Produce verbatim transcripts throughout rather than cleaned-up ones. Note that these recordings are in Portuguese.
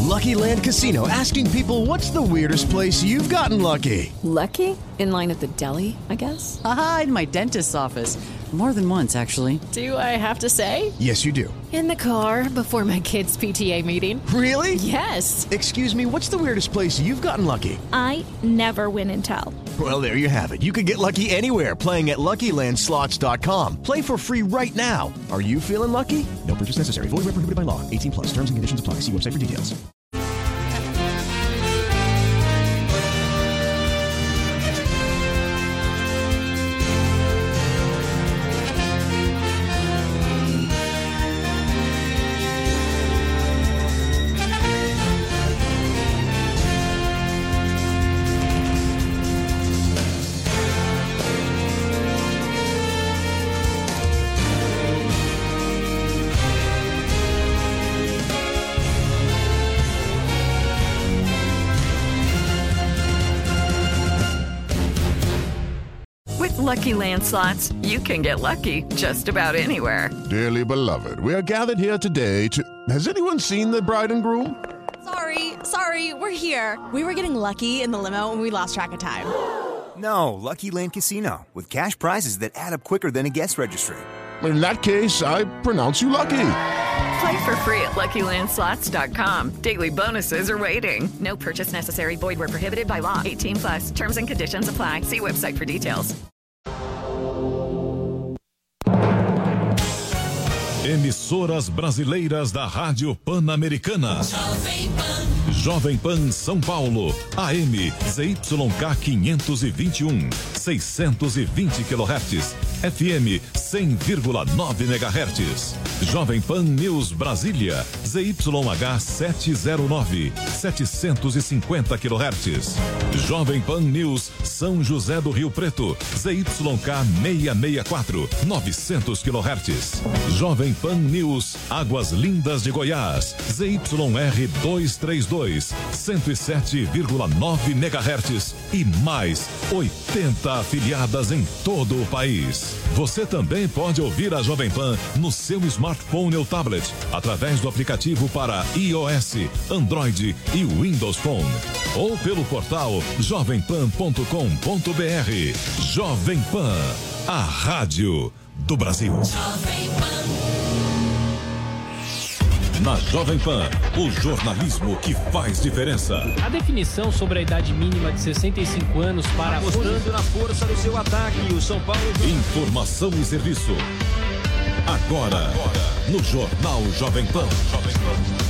Lucky Land Casino, asking people, what's the weirdest place you've gotten lucky? Lucky? In line at the deli, I guess? Aha, in my dentist's office. More than once, actually. Do I have to say? Yes, you do. In the car before my kids' P T A meeting. Really? Yes. Excuse me, what's the weirdest place you've gotten lucky? I never win and tell. Well, there you have it. You can get lucky anywhere, playing at Lucky Land Slots dot com. Play for free right now. Are you feeling lucky? No purchase necessary. Void where prohibited by law. eighteen plus. Terms and conditions apply. See website for details. Lucky Land Slots, you can get lucky just about anywhere. Dearly beloved, we are gathered here today to... Has anyone seen the bride and groom? Sorry, sorry, we're here. We were getting lucky in the limo and we lost track of time. No, Lucky Land Casino, with cash prizes that add up quicker than a guest registry. In that case, I pronounce you lucky. Play for free at Lucky Land Slots dot com. Daily bonuses are waiting. No purchase necessary. Void where prohibited by law. eighteen plus. Terms and conditions apply. See website for details. Emissoras brasileiras da Rádio Pan-Americana. Jovem Pan. Jovem Pan São Paulo. A M Z Y K quinhentos e vinte e um, seiscentos e vinte quilohertz. F M cem vírgula nove megahertz. Jovem Pan News Brasília. Z Y H setecentos e nove, setecentos e cinquenta quilohertz. Jovem Pan News São José do Rio Preto. Z Y K seiscentos e sessenta e quatro, novecentos quilohertz. Jovem Pan News Águas Lindas de Goiás. Z Y R duzentos e trinta e dois, cento e sete vírgula nove megahertz e mais oitenta afiliadas em todo o país. Você também pode ouvir a Jovem Pan no seu smartphone ou tablet através do aplicativo para iOS, Android e Windows Phone ou pelo portal jovem pan ponto com ponto br. Jovem Pan, a rádio do Brasil. Jovem Pan. Na Jovem Pan, o jornalismo que faz diferença. A definição sobre a idade mínima de sessenta e cinco anos para... Mostrando na força do seu ataque, o São Paulo... Informação e serviço. Agora, Agora. no Jornal Jovem Pan. Jovem Pan.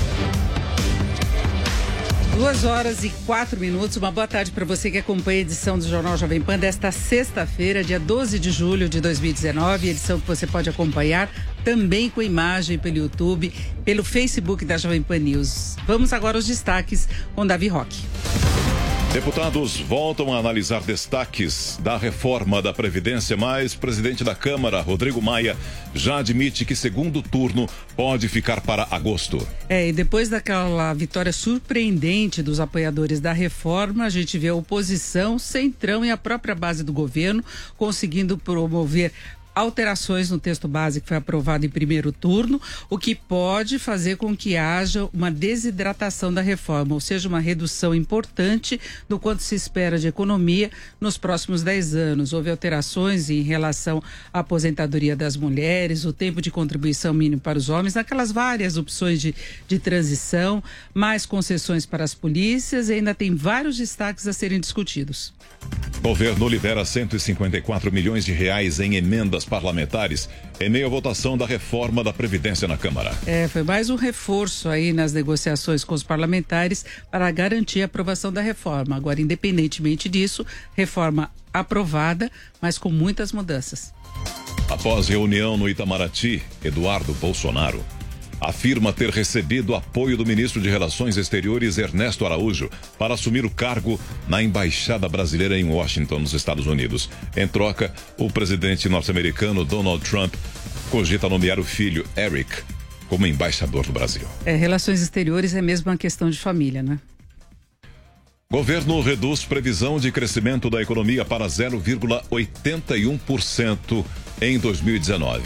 Duas horas e quatro minutos. Uma boa tarde para você que acompanha a edição do Jornal Jovem Pan desta sexta-feira, dia doze de julho de dois mil e dezenove. Edição que você pode acompanhar também com imagem pelo YouTube, pelo Facebook da Jovem Pan News. Vamos agora aos destaques com Davi Roque. Deputados voltam a analisar destaques da reforma da Previdência, mas o presidente da Câmara, Rodrigo Maia, já admite que segundo turno pode ficar para agosto. É, e depois daquela vitória surpreendente dos apoiadores da reforma, a gente vê a oposição, Centrão e a própria base do governo conseguindo promover alterações no texto base que foi aprovado em primeiro turno, o que pode fazer com que haja uma desidratação da reforma, ou seja, uma redução importante do quanto se espera de economia nos próximos dez anos. Houve alterações em relação à aposentadoria das mulheres, o tempo de contribuição mínimo para os homens, naquelas várias opções de, de transição, mais concessões para as polícias e ainda tem vários destaques a serem discutidos. Governo libera cento e cinquenta e quatro milhões de reais em emendas parlamentares em meio à votação da reforma da Previdência na Câmara. É, foi mais um reforço aí nas negociações com os parlamentares para garantir a aprovação da reforma. Agora, independentemente disso, reforma aprovada, mas com muitas mudanças. Após reunião no Itamaraty, Eduardo Bolsonaro afirma ter recebido apoio do ministro de Relações Exteriores, Ernesto Araújo, para assumir o cargo na Embaixada Brasileira em Washington, nos Estados Unidos. Em troca, o presidente norte-americano Donald Trump cogita nomear o filho, Eric, como embaixador do Brasil. É, relações exteriores é mesmo uma questão de família, né? Governo reduz previsão de crescimento da economia para zero vírgula oitenta e um por cento em dois mil e dezenove.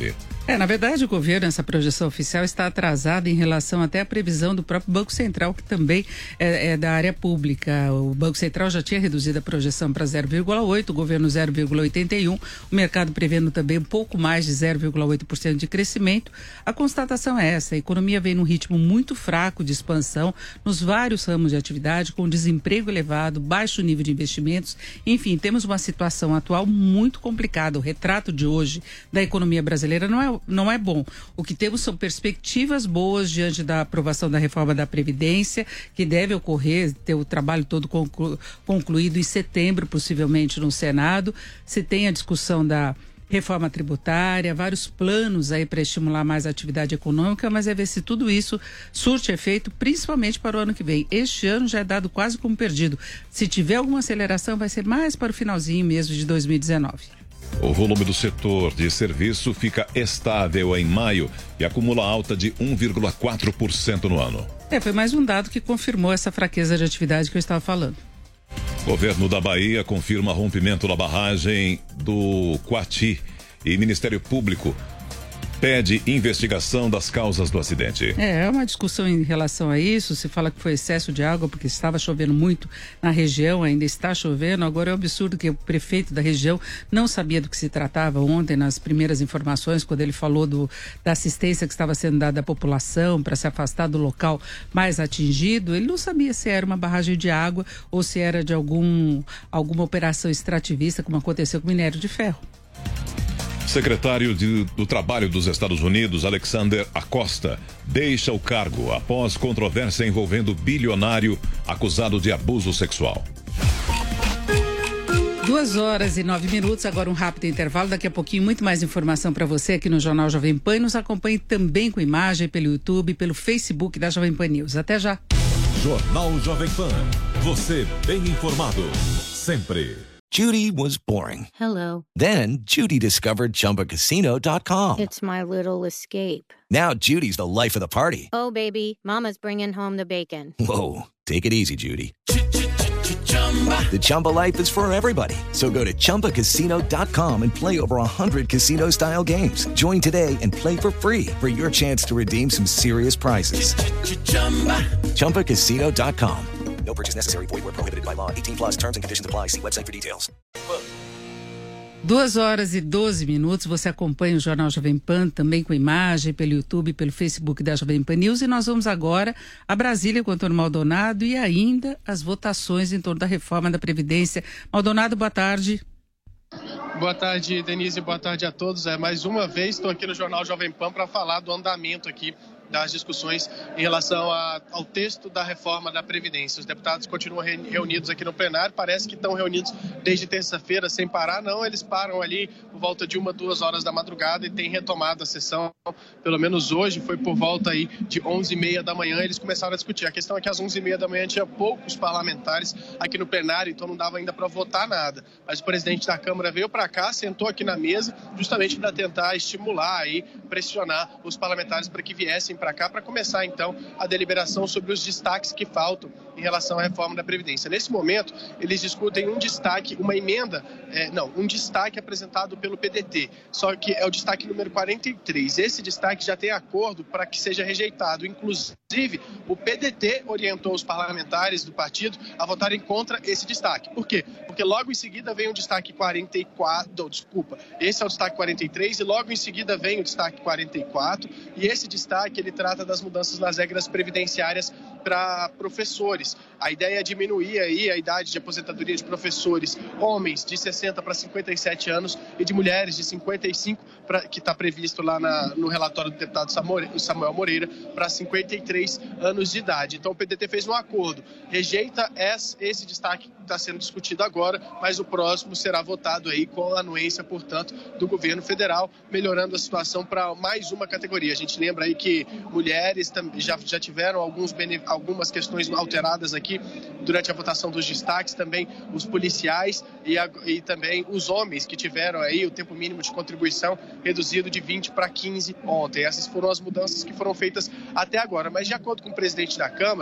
É, na verdade, o governo, essa projeção oficial está atrasada em relação até à previsão do próprio Banco Central, que também é, é da área pública. O Banco Central já tinha reduzido a projeção para zero vírgula oito, o governo zero vírgula oitenta e um, o mercado prevendo também um pouco mais de zero vírgula oito por cento de crescimento. A constatação é essa: a economia vem num ritmo muito fraco de expansão nos vários ramos de atividade, com desemprego elevado, baixo nível de investimentos. Enfim, temos uma situação atual muito complicada. O retrato de hoje da economia brasileira não é não é bom. O que temos são perspectivas boas diante da aprovação da reforma da Previdência, que deve ocorrer, ter o trabalho todo conclu, concluído em setembro, possivelmente no Senado. Se tem a discussão da reforma tributária, vários planos aí para estimular mais a atividade econômica, mas é ver se tudo isso surte efeito, principalmente para o ano que vem. Este ano já é dado quase como perdido. Se tiver alguma aceleração, vai ser mais para o finalzinho mesmo de dois mil e dezenove. O volume do setor de serviço fica estável em maio e acumula alta de um vírgula quatro por cento no ano. É, foi mais um dado que confirmou essa fraqueza de atividade que eu estava falando. Governo da Bahia confirma rompimento da barragem do Coati e Ministério Público pede investigação das causas do acidente. É, é uma discussão em relação a isso. Se fala que foi excesso de água porque estava chovendo muito na região, ainda está chovendo. Agora é um absurdo que o prefeito da região não sabia do que se tratava ontem, nas primeiras informações, quando ele falou do, da assistência que estava sendo dada à população para se afastar do local mais atingido. Ele não sabia se era uma barragem de água ou se era de algum, alguma operação extrativista, como aconteceu com o minério de ferro. Secretário de, do Trabalho dos Estados Unidos, Alexander Acosta, deixa o cargo após controvérsia envolvendo bilionário acusado de abuso sexual. Duas horas e nove minutos, agora um rápido intervalo. Daqui a pouquinho, muito mais informação para você aqui no Jornal Jovem Pan. E nos acompanhe também com imagem pelo YouTube, pelo Facebook da Jovem Pan News. Até já. Jornal Jovem Pan. Você bem informado. Sempre. Judy was boring. Hello. Then Judy discovered Chumba Casino dot com. It's my little escape. Now Judy's the life of the party. Oh, baby, mama's bringing home the bacon. Whoa, take it easy, Judy. The Chumba life is for everybody. So go to Chumba Casino dot com and play over one hundred casino-style games. Join today and play for free for your chance to redeem some serious prizes. Chumba Casino dot com. No purchase necessary. Void where prohibited by law. eighteen plus terms and conditions apply. See website for details. Duas horas e doze minutos, você acompanha o Jornal Jovem Pan, também com imagem, pelo YouTube, pelo Facebook da Jovem Pan News. E nós vamos agora a Brasília com o Antônio Maldonado e ainda as votações em torno da reforma da Previdência. Maldonado, boa tarde. Boa tarde, Denise, boa tarde a todos. É, mais uma vez estou aqui no Jornal Jovem Pan para falar do andamento aqui das discussões em relação a, ao texto da reforma da Previdência. Os deputados continuam re, reunidos aqui no plenário, parece que estão reunidos desde terça-feira sem parar. Não, eles param ali por volta de uma, duas horas da madrugada e têm retomado a sessão. Pelo menos hoje foi por volta aí de onze e meia da manhã, eles começaram a discutir. A questão é que às onze e meia da manhã tinha poucos parlamentares aqui no plenário, então não dava ainda para votar nada. Mas o presidente da Câmara veio para cá, sentou aqui na mesa, justamente para tentar estimular e pressionar os parlamentares para que viessem para cá, para começar então a deliberação sobre os destaques que faltam em relação à reforma da Previdência. Nesse momento, eles discutem um destaque, uma emenda, é, não, um destaque apresentado pelo P D T, só que é o destaque número quarenta e três. Esse destaque já tem acordo para que seja rejeitado. Inclusive, o P D T orientou os parlamentares do partido a votarem contra esse destaque. Por quê? Porque logo em seguida vem o destaque quarenta e quatro, desculpa, esse é o destaque quarenta e três e logo em seguida vem o destaque quarenta e quatro, e esse destaque ele trata das mudanças nas regras previdenciárias para professores. A ideia é diminuir aí a idade de aposentadoria de professores, homens de sessenta para cinquenta e sete anos e de mulheres de cinquenta e cinco, pra, que está previsto lá na, no relatório do deputado Samuel Moreira, para cinquenta e três anos de idade. Então o P D T fez um acordo, rejeita esse, esse destaque que está sendo discutido agora, mas o próximo será votado aí com a anuência, portanto, do governo federal, melhorando a situação para mais uma categoria. A gente lembra aí que mulheres já, já tiveram alguns, algumas questões alteradas aqui durante a votação dos destaques, também os policiais e, a, e também os homens que tiveram aí o tempo mínimo de contribuição reduzido de vinte para quinze ontem. Essas foram as mudanças que foram feitas até agora, mas de acordo com o presidente da Câmara,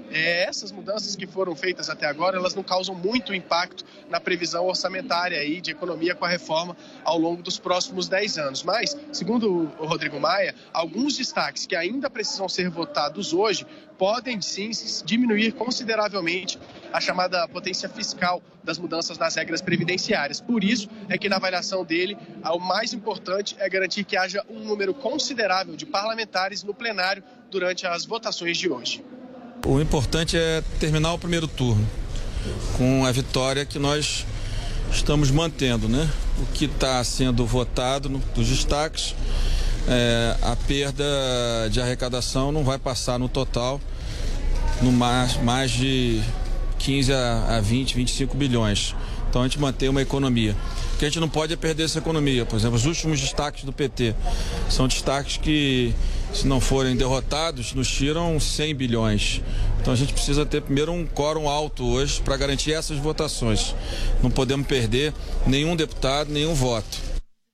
é, essas mudanças que foram feitas até agora, elas não causam muito impacto na previsão orçamentária aí de economia com a reforma ao longo dos próximos dez anos. Mas, segundo o Rodrigo Maia, alguns destaques que ainda precisam ser votados hoje podem sim diminuir consideravelmente a chamada potência fiscal das mudanças nas regras previdenciárias. Por isso é que na avaliação dele, o mais importante é garantir que haja um número considerável de parlamentares no plenário durante as votações de hoje. O importante é terminar o primeiro turno com a vitória que nós estamos mantendo, né? O que está sendo votado no, dos destaques, é, a perda de arrecadação não vai passar no total no mais, mais de quinze a vinte, vinte e cinco bilhões. Então a gente mantém uma economia. O que a gente não pode é perder essa economia. Por exemplo, os últimos destaques do P T são destaques que, se não forem derrotados, nos tiram cem bilhões. Então a gente precisa ter primeiro um quórum alto hoje para garantir essas votações. Não podemos perder nenhum deputado, nenhum voto.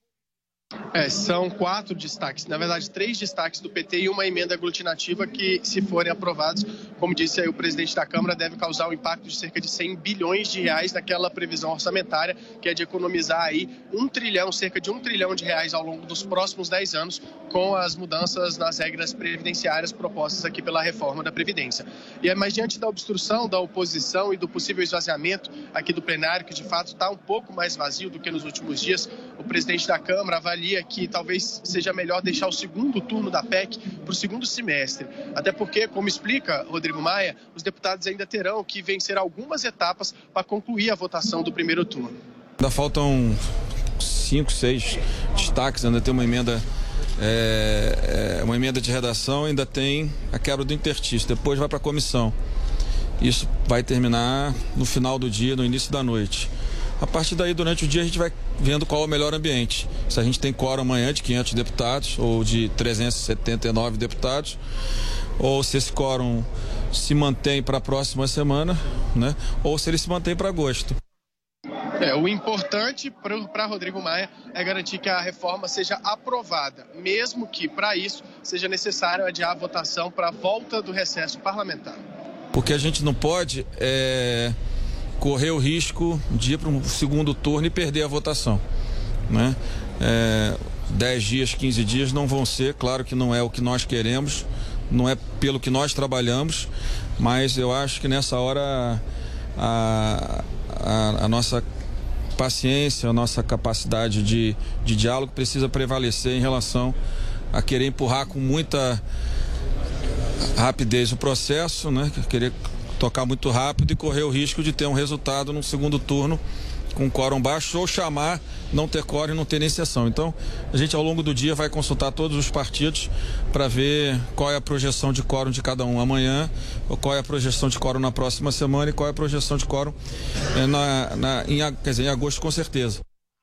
É, são quatro destaques, na verdade três destaques do P T e uma emenda aglutinativa que, se forem aprovados, como disse aí o presidente da Câmara, deve causar um impacto de cerca de cem bilhões de reais naquela previsão orçamentária, que é de economizar aí um trilhão, cerca de um trilhão de reais ao longo dos próximos dez anos, com as mudanças nas regras previdenciárias propostas aqui pela reforma da Previdência. E é mais diante da obstrução da oposição e do possível esvaziamento aqui do plenário, que de fato está um pouco mais vazio do que nos últimos dias, o presidente da Câmara avalia que talvez seja melhor deixar o segundo turno da P E C para o segundo semestre. Até porque, como explica Rodrigo Maia, os deputados ainda terão que vencer algumas etapas para concluir a votação do primeiro turno. Ainda faltam cinco, seis destaques, ainda tem uma emenda, é, é, uma emenda de redação, ainda tem a quebra do interstício, depois vai para a comissão. Isso vai terminar no final do dia, no início da noite. A partir daí, durante o dia, a gente vai vendo qual é o melhor ambiente. Se a gente tem quórum amanhã de quinhentos deputados ou de trezentos e setenta e nove deputados, ou se esse quórum se mantém para a próxima semana, né? Ou se ele se mantém para agosto. É, o importante para Rodrigo Maia é garantir que a reforma seja aprovada, mesmo que, para isso, seja necessário adiar a votação para a volta do recesso parlamentar. Porque a gente não pode é... correr o risco de ir para um segundo turno e perder a votação, né? É, dez dias, quinze dias não vão ser, claro que não é o que nós queremos, não é pelo que nós trabalhamos, mas eu acho que nessa hora a, a, a nossa paciência, a nossa capacidade de, de diálogo precisa prevalecer em relação a querer empurrar com muita rapidez o processo, né? Querer tocar muito rápido e correr o risco de ter um resultado no segundo turno com quórum baixo, ou chamar, não ter quórum e não ter nem sessão. Então, a gente ao longo do dia vai consultar todos os partidos para ver qual é a projeção de quórum de cada um amanhã, ou qual é a projeção de quórum na próxima semana e qual é a projeção de quórum é, na, na, em, quer dizer, em agosto, com certeza.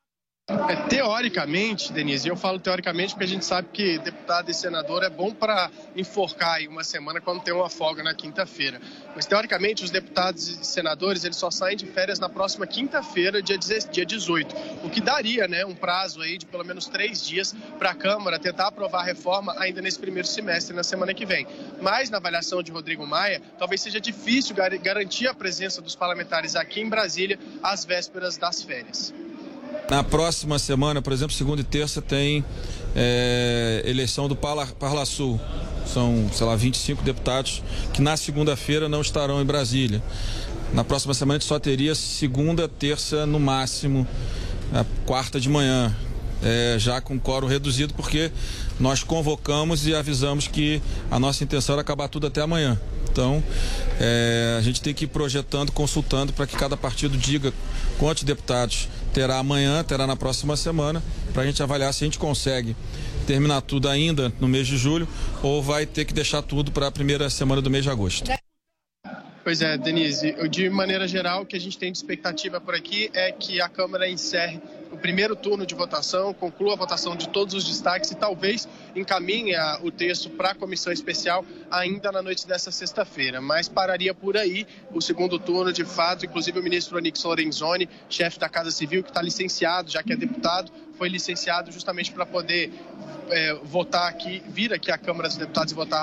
É, teoricamente, Denise, eu falo teoricamente porque a gente sabe que deputado e senador é bom para enforcar aí uma semana quando tem uma folga na quinta-feira. Mas, teoricamente, os deputados e senadores, eles só saem de férias na próxima quinta-feira, dia dezoito, o que daria, né, um prazo aí de pelo menos três dias para a Câmara tentar aprovar a reforma ainda nesse primeiro semestre, na semana que vem. Mas, na avaliação de Rodrigo Maia, talvez seja difícil gar- garantir a presença dos parlamentares aqui em Brasília às vésperas das férias. Na próxima semana, por exemplo, segunda e terça, tem é, eleição do Parla, Parla Sul. São, sei lá, vinte e cinco deputados que na segunda-feira não estarão em Brasília. Na próxima semana a gente só teria segunda, terça, no máximo, a quarta de manhã. É, já com quórum reduzido, porque nós convocamos e avisamos que a nossa intenção era acabar tudo até amanhã. Então, é, a gente tem que ir projetando, consultando, para que cada partido diga quantos deputados terá amanhã, terá na próxima semana, para a gente avaliar se a gente consegue terminar tudo ainda no mês de julho ou vai ter que deixar tudo para a primeira semana do mês de agosto. Pois é, Denise, de maneira geral, o que a gente tem de expectativa por aqui é que a Câmara encerre o primeiro turno de votação, conclua a votação de todos os destaques e talvez encaminhe o texto para a comissão especial ainda na noite dessa sexta-feira. Mas pararia por aí o segundo turno, de fato. Inclusive o ministro Onyx Lorenzoni, chefe da Casa Civil, que está licenciado, já que é deputado, foi licenciado justamente para poder é, votar aqui, vir aqui à Câmara dos Deputados e votar a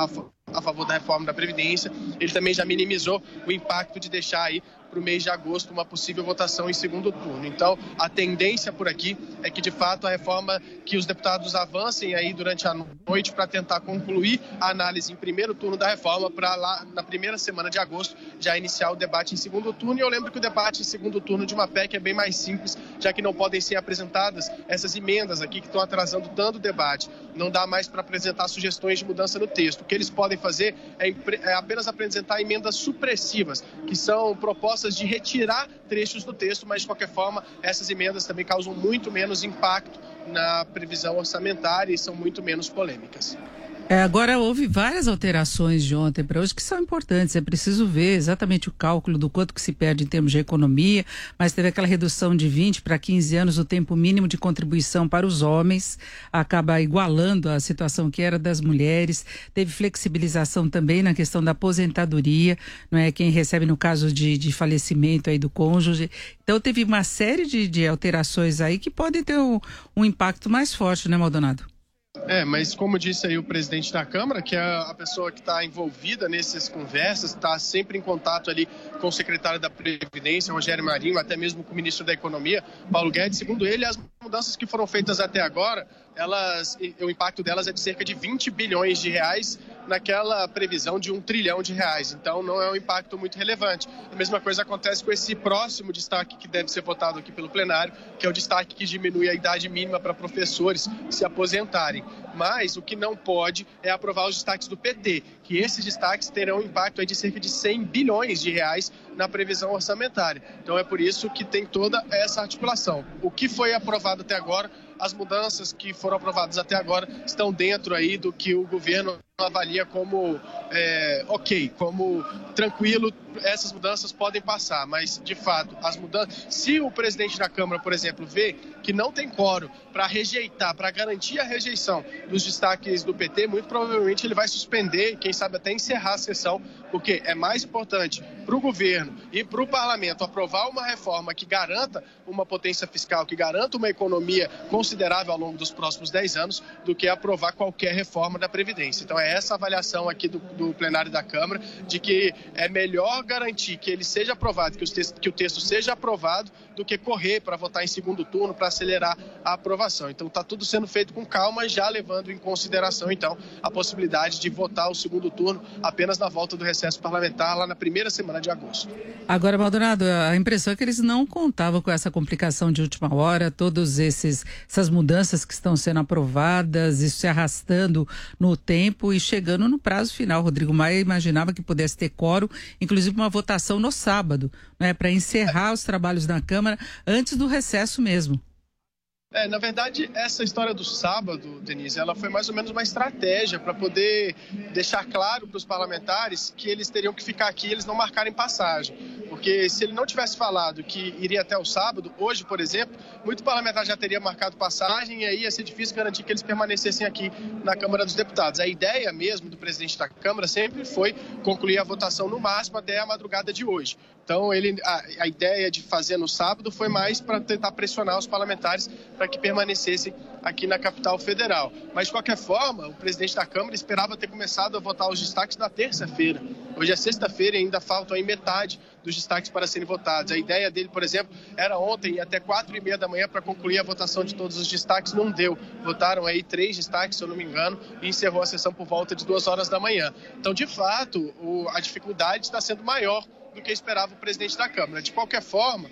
a favor da reforma da Previdência. Ele também já minimizou o impacto de deixar aí para o mês de agosto uma possível votação em segundo turno. Então, a tendência por aqui é que, de fato, a reforma, que os deputados avancem aí durante a noite para tentar concluir a análise em primeiro turno da reforma, para lá na primeira semana de agosto já iniciar o debate em segundo turno. E eu lembro que o debate em segundo turno de uma P E C é bem mais simples, já que não podem ser apresentadas essas emendas aqui que estão atrasando tanto o debate. Não dá mais para apresentar sugestões de mudança no texto. O que eles podem fazer é, é apenas apresentar emendas supressivas, que são propostas de retirar trechos do texto, mas de qualquer forma essas emendas também causam muito menos impacto na previsão orçamentária e são muito menos polêmicas. É, agora houve várias alterações de ontem para hoje que são importantes. É preciso ver exatamente o cálculo do quanto que se perde em termos de economia, mas teve aquela redução de vinte para quinze anos do tempo mínimo de contribuição para os homens, acaba igualando a situação que era das mulheres. Teve flexibilização também na questão da aposentadoria, não é, quem recebe no caso de, de falecimento aí do cônjuge. Então teve uma série de, de alterações aí que podem ter um, um impacto mais forte, né, Maldonado? É, mas como disse aí o presidente da Câmara, que é a pessoa que está envolvida nessas conversas, está sempre em contato ali com o secretário da Previdência, Rogério Marinho, até mesmo com o ministro da Economia, Paulo Guedes. Segundo ele, as mudanças que foram feitas até agora, elas, o impacto delas é de cerca de vinte bilhões de reais naquela previsão de um trilhão de reais. Então não é um impacto muito relevante. A mesma coisa acontece com esse próximo destaque que deve ser votado aqui pelo plenário, que é o destaque que diminui a idade mínima para professores se aposentarem. Mas o que não pode é aprovar os destaques do P T, que esses destaques terão um impacto aí de cerca de cem bilhões de reais na previsão orçamentária. Então é por isso que tem toda essa articulação. O que foi aprovado até agora, as mudanças que foram aprovadas até agora estão dentro aí do que o governo avalia como é, ok, como tranquilo, essas mudanças podem passar, mas de fato, as mudanças, se o presidente da Câmara, por exemplo, vê que não tem quórum para rejeitar, para garantir a rejeição dos destaques do P T, muito provavelmente ele vai suspender, quem sabe até encerrar a sessão, porque é mais importante para o governo e para o parlamento aprovar uma reforma que garanta uma potência fiscal, que garanta uma economia considerável ao longo dos próximos dez anos, do que aprovar qualquer reforma da Previdência. Então é essa avaliação aqui do, do plenário da Câmara, de que é melhor garantir que ele seja aprovado, que, os textos, que o texto seja aprovado, do que correr para votar em segundo turno, para acelerar a aprovação. Então está tudo sendo feito com calma, já levando em consideração, então, a possibilidade de votar o segundo turno apenas na volta do recesso parlamentar, lá na primeira semana de agosto. Agora, Maldonado, a impressão é que eles não contavam com essa complicação de última hora, todas essas mudanças que estão sendo aprovadas, isso se arrastando no tempo e chegando no prazo final. Rodrigo Maia imaginava que pudesse ter quórum, inclusive uma votação no sábado, né, para encerrar os trabalhos na Câmara antes do recesso mesmo. É, na verdade, essa história do sábado, Denise, ela foi mais ou menos uma estratégia para poder deixar claro para os parlamentares que eles teriam que ficar aqui e eles não marcarem passagem. Porque se ele não tivesse falado que iria até o sábado, hoje, por exemplo, muito parlamentar já teria marcado passagem e aí ia ser difícil garantir que eles permanecessem aqui na Câmara dos Deputados. A ideia mesmo do presidente da Câmara sempre foi concluir a votação no máximo até a madrugada de hoje. Então, ele, a, a ideia de fazer no sábado foi mais para tentar pressionar os parlamentares para que permanecessem aqui na capital federal. Mas, de qualquer forma, o presidente da Câmara esperava ter começado a votar os destaques na terça-feira. Hoje é sexta-feira e ainda faltam aí metade dos destaques para serem votados. A ideia dele, por exemplo, era ontem ir até quatro e meia da manhã para concluir a votação de todos os destaques. Não deu. Votaram aí três destaques, se eu não me engano, e encerrou a sessão por volta de duas horas da manhã. Então, de fato, o, a dificuldade está sendo maior do que esperava o presidente da Câmara. De qualquer forma,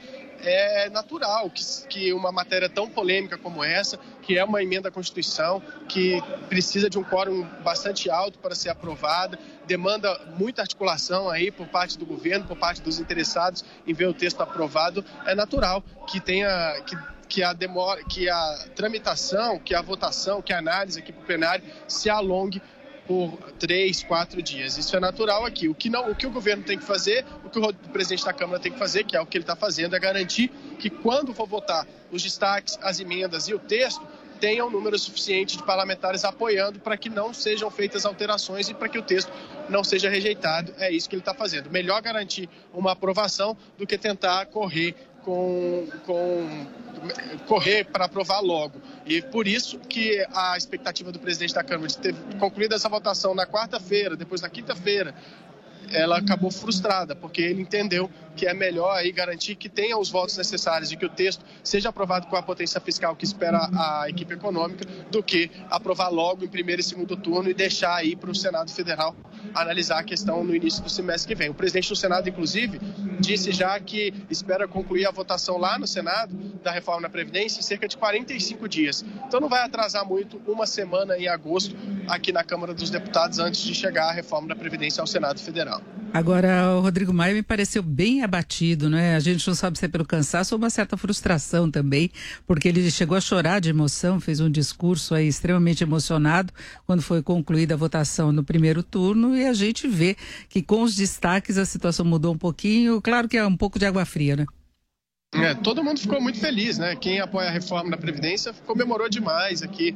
é natural que, que uma matéria tão polêmica como essa, que é uma emenda à Constituição, que precisa de um quórum bastante alto para ser aprovada, demanda muita articulação aí por parte do governo, por parte dos interessados em ver o texto aprovado, é natural que tenha... Que, que a demora, que a tramitação, que a votação, que a análise aqui para o plenário se alongue por três, quatro dias. Isso é natural aqui. O que, não, o que o governo tem que fazer, o que o presidente da Câmara tem que fazer, que é o que ele está fazendo, é garantir que quando for votar os destaques, as emendas e o texto, tenha um número suficiente de parlamentares apoiando para que não sejam feitas alterações e para que o texto não seja rejeitado. É isso que ele está fazendo. Melhor garantir uma aprovação do que tentar correr com, com correr para aprovar logo. E por isso que a expectativa do presidente da Câmara de ter concluído essa votação na quarta-feira, depois na quinta-feira, ela acabou frustrada, porque ele entendeu que é melhor aí garantir que tenha os votos necessários e que o texto seja aprovado com a potência fiscal que espera a equipe econômica, do que aprovar logo em primeiro e segundo turno e deixar aí para o Senado Federal analisar a questão no início do semestre que vem. O presidente do Senado, inclusive, disse já que espera concluir a votação lá no Senado da reforma da Previdência em cerca de quarenta e cinco dias. Então não vai atrasar muito, uma semana em agosto, aqui na Câmara dos Deputados, antes de chegar a reforma da Previdência ao Senado Federal. Agora, o Rodrigo Maia me pareceu bem abatido, né? A gente não sabe se é pelo cansaço ou uma certa frustração também, porque ele chegou a chorar de emoção, fez um discurso aí extremamente emocionado quando foi concluída a votação no primeiro turno, e a gente vê que com os destaques a situação mudou um pouquinho. Claro que é um pouco de água fria, né? É, todo mundo ficou muito feliz, né? Quem apoia a reforma da Previdência comemorou demais aqui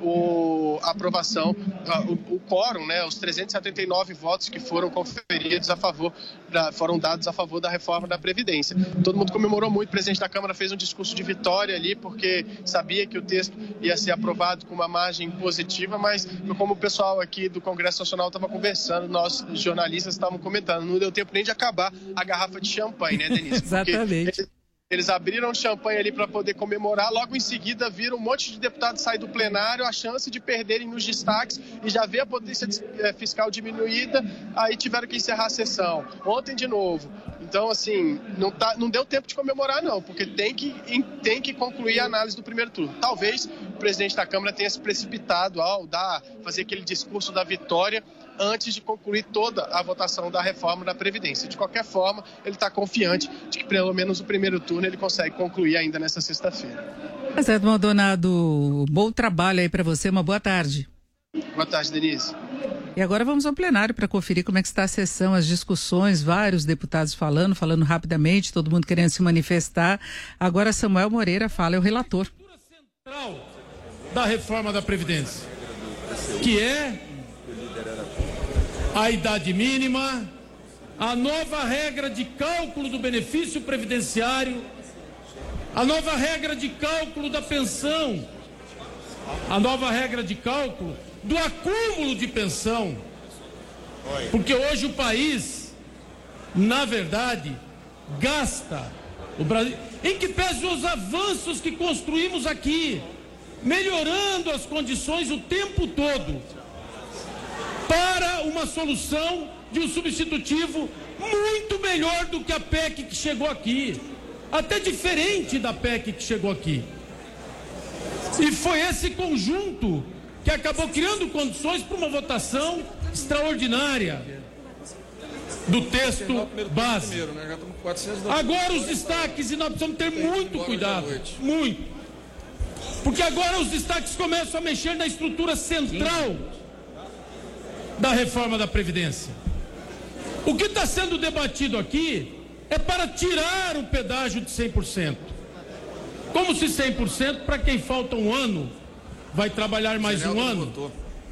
o, a aprovação, o, o quórum, né? Os trezentos e setenta e nove votos que foram conferidos a favor, da, foram dados a favor da reforma da Previdência. Todo mundo comemorou muito, o presidente da Câmara fez um discurso de vitória ali, porque sabia que o texto ia ser aprovado com uma margem positiva, mas como o pessoal aqui do Congresso Nacional estava conversando, nós jornalistas estavam comentando, não deu tempo nem de acabar a garrafa de champanhe, né, Denise? Exatamente. Eles abriram champanhe ali para poder comemorar, logo em seguida viram um monte de deputados sair do plenário, a chance de perderem nos destaques e já ver a potência fiscal diminuída, aí tiveram que encerrar a sessão. Ontem de novo. Então, assim, não, tá, não deu tempo de comemorar não, porque tem que, tem que concluir a análise do primeiro turno. Talvez o presidente da Câmara tenha se precipitado ao dar, fazer aquele discurso da vitória antes de concluir toda a votação da reforma da Previdência. De qualquer forma, ele está confiante de que pelo menos o primeiro turno ele consegue concluir ainda nessa sexta-feira. Tá certo, Maldonado. Bom trabalho aí para você, uma boa tarde. Boa tarde, Denise. E agora vamos ao plenário para conferir como é que está a sessão, as discussões, vários deputados falando, falando rapidamente, todo mundo querendo se manifestar. Agora Samuel Moreira fala, é o relator. Central da reforma da Previdência, que é a idade mínima, a nova regra de cálculo do benefício previdenciário, a nova regra de cálculo da pensão, a nova regra de cálculo do acúmulo de pensão, porque hoje o país, na verdade, gasta, o Brasil, em que pese os avanços que construímos aqui, melhorando as condições o tempo todo, para uma solução de um substitutivo muito melhor do que a P E C que chegou aqui, até diferente da P E C que chegou aqui. E foi esse conjunto que acabou criando condições para uma votação extraordinária do texto base. Agora os destaques, e nós precisamos ter muito cuidado, muito, porque agora os destaques começam a mexer na estrutura central da reforma da Previdência. O que está sendo debatido aqui é para tirar o pedágio de cem por cento. Como se cem por cento para quem falta um ano vai trabalhar mais um ano?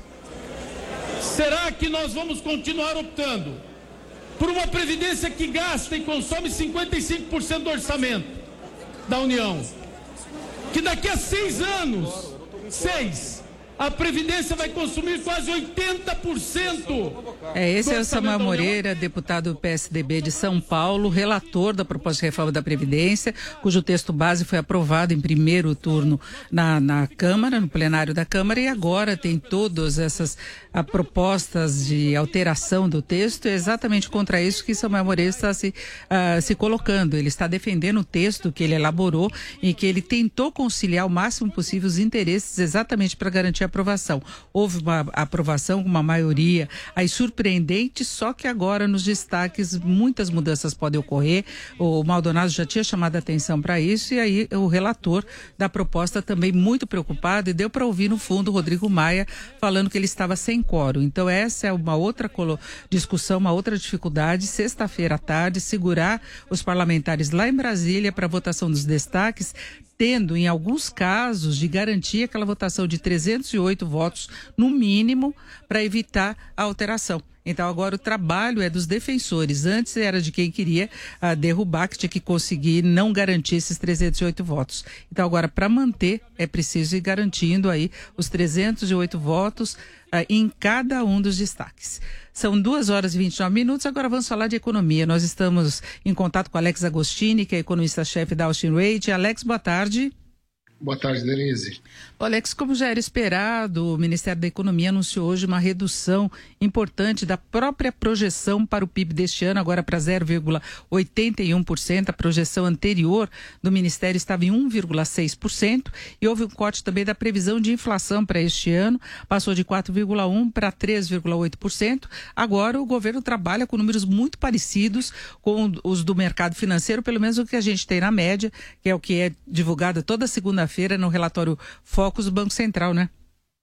Será que nós vamos continuar optando por uma Previdência que gasta e consome cinquenta e cinco por cento do orçamento da União? Que daqui a seis anos, seis, a Previdência vai consumir quase oitenta por cento. É, esse é o Samuel Moreira, deputado do P S D B de São Paulo, relator da proposta de reforma da Previdência, cujo texto base foi aprovado em primeiro turno na, na Câmara, no plenário da Câmara, e agora tem todas essas a, propostas de alteração do texto. É exatamente contra isso que Samuel Moreira está se, uh, se colocando. Ele está defendendo o texto que ele elaborou e que ele tentou conciliar o máximo possível os interesses exatamente para garantir a aprovação. Houve uma aprovação com uma maioria aí surpreendente, só que agora nos destaques muitas mudanças podem ocorrer. O Maldonado já tinha chamado a atenção para isso, e aí o relator da proposta também muito preocupado, e deu para ouvir no fundo o Rodrigo Maia falando que ele estava sem quórum. Então essa é uma outra discussão, uma outra dificuldade, sexta-feira à tarde, segurar os parlamentares lá em Brasília para a votação dos destaques, tendo, em alguns casos, de garantir aquela votação de trezentos e oito votos, no mínimo, para evitar a alteração. Então agora o trabalho é dos defensores. Antes era de quem queria uh, derrubar, que tinha que conseguir não garantir esses trezentos e oito votos. Então agora, para manter, é preciso ir garantindo aí os trezentos e oito votos uh, em cada um dos destaques. São duas horas e vinte e nove minutos, agora vamos falar de economia. Nós estamos em contato com Alex Agostini, que é economista-chefe da Austin Rate. Alex, boa tarde. Boa tarde, Denise. Alex, como já era esperado, o Ministério da Economia anunciou hoje uma redução importante da própria projeção para o P I B deste ano, agora para zero vírgula oitenta e um por cento. A projeção anterior do Ministério estava em um vírgula seis por cento e houve um corte também da previsão de inflação para este ano, passou de quatro vírgula um por cento para três vírgula oito por cento. Agora o governo trabalha com números muito parecidos com os do mercado financeiro, pelo menos o que a gente tem na média, que é o que é divulgado toda segunda-feira no relatório Focus do Banco Central, né?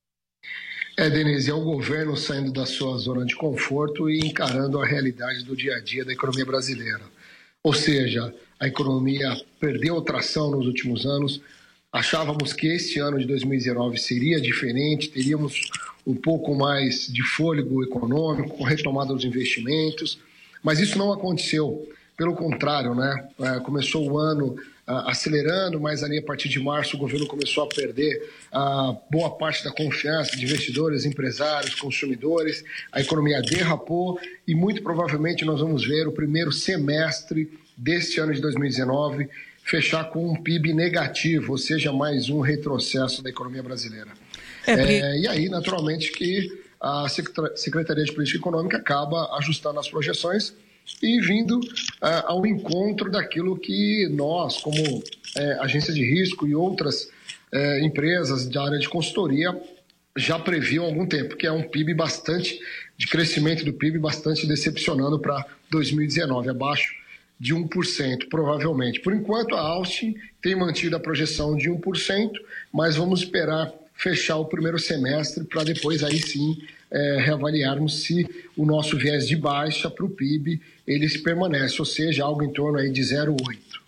É, Denise, é o governo saindo da sua zona de conforto e encarando a realidade do dia a dia da economia brasileira. Ou seja, a economia perdeu tração nos últimos anos. Achávamos que este ano de dois mil e dezenove seria diferente, teríamos um pouco mais de fôlego econômico, com retomada dos investimentos, mas isso não aconteceu. Pelo contrário, né? É, começou o ano uh, acelerando, mas ali a partir de março o governo começou a perder uh, boa parte da confiança de investidores, empresários, consumidores. A economia derrapou e muito provavelmente nós vamos ver o primeiro semestre deste ano de dois mil e dezenove fechar com um P I B negativo, ou seja, mais um retrocesso da economia brasileira. É, porque... é, e aí, naturalmente, que a Secretaria de Política Econômica acaba ajustando as projeções e vindo uh, ao encontro daquilo que nós, como uh, agência de risco e outras uh, empresas da área de consultoria, já previam há algum tempo, que é um P I B bastante, de crescimento do P I B bastante decepcionando para dois mil e dezenove, abaixo de um por cento, provavelmente. Por enquanto, a Austin tem mantido a projeção de um por cento, mas vamos esperar fechar o primeiro semestre para depois aí sim é, reavaliarmos se o nosso viés de baixa para o P I B ele se permanece, ou seja, algo em torno aí de zero vírgula oito.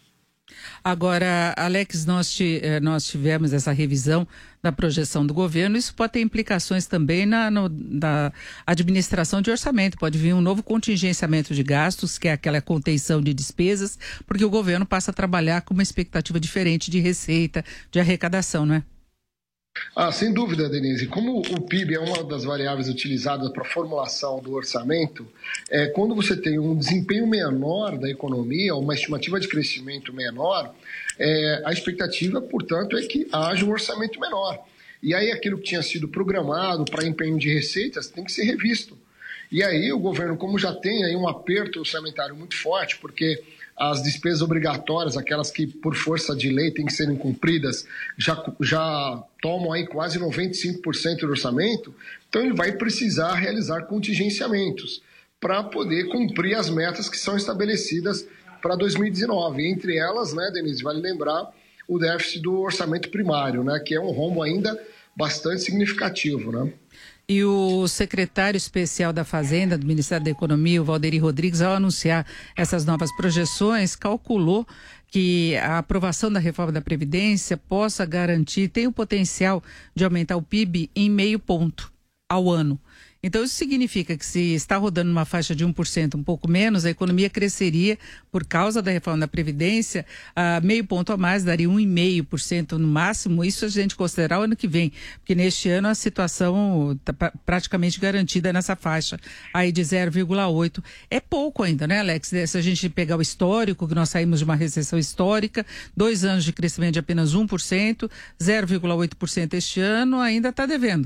Agora, Alex, nós, te, nós tivemos essa revisão da projeção do governo, isso pode ter implicações também na, no, na administração de orçamento, pode vir um novo contingenciamento de gastos, que é aquela contenção de despesas, porque o governo passa a trabalhar com uma expectativa diferente de receita, de arrecadação, não é? Ah, sem dúvida, Denise. Como o P I B é uma das variáveis utilizadas para a formulação do orçamento, é, quando você tem um desempenho menor da economia, uma estimativa de crescimento menor, é, a expectativa, portanto, é que haja um orçamento menor. E aí aquilo que tinha sido programado para empenho de receitas tem que ser revisto. E aí o governo, como já tem aí um aperto orçamentário muito forte, porque as despesas obrigatórias, aquelas que por força de lei têm que serem cumpridas, já, já tomam aí quase noventa e cinco por cento do orçamento, então ele vai precisar realizar contingenciamentos para poder cumprir as metas que são estabelecidas para dois mil e dezenove. Entre elas, né, Denise, vale lembrar o déficit do orçamento primário, né, que é um rombo ainda bastante significativo, né? E o secretário especial da Fazenda, do Ministério da Economia, o Valderi Rodrigues, ao anunciar essas novas projeções, calculou que a aprovação da reforma da Previdência possa garantir, tem o potencial de aumentar o P I B em meio ponto ao ano. Então, isso significa que se está rodando numa faixa de um por cento, um pouco menos, a economia cresceria, por causa da reforma da Previdência, a meio ponto a mais, daria um vírgula cinco por cento no máximo. Isso a gente considerar o ano que vem, porque neste ano a situação está praticamente garantida nessa faixa aí de zero vírgula oito. É pouco ainda, né, Alex? Se a gente pegar o histórico, que nós saímos de uma recessão histórica, dois anos de crescimento de apenas um por cento, zero vírgula oito por cento este ano, ainda está devendo.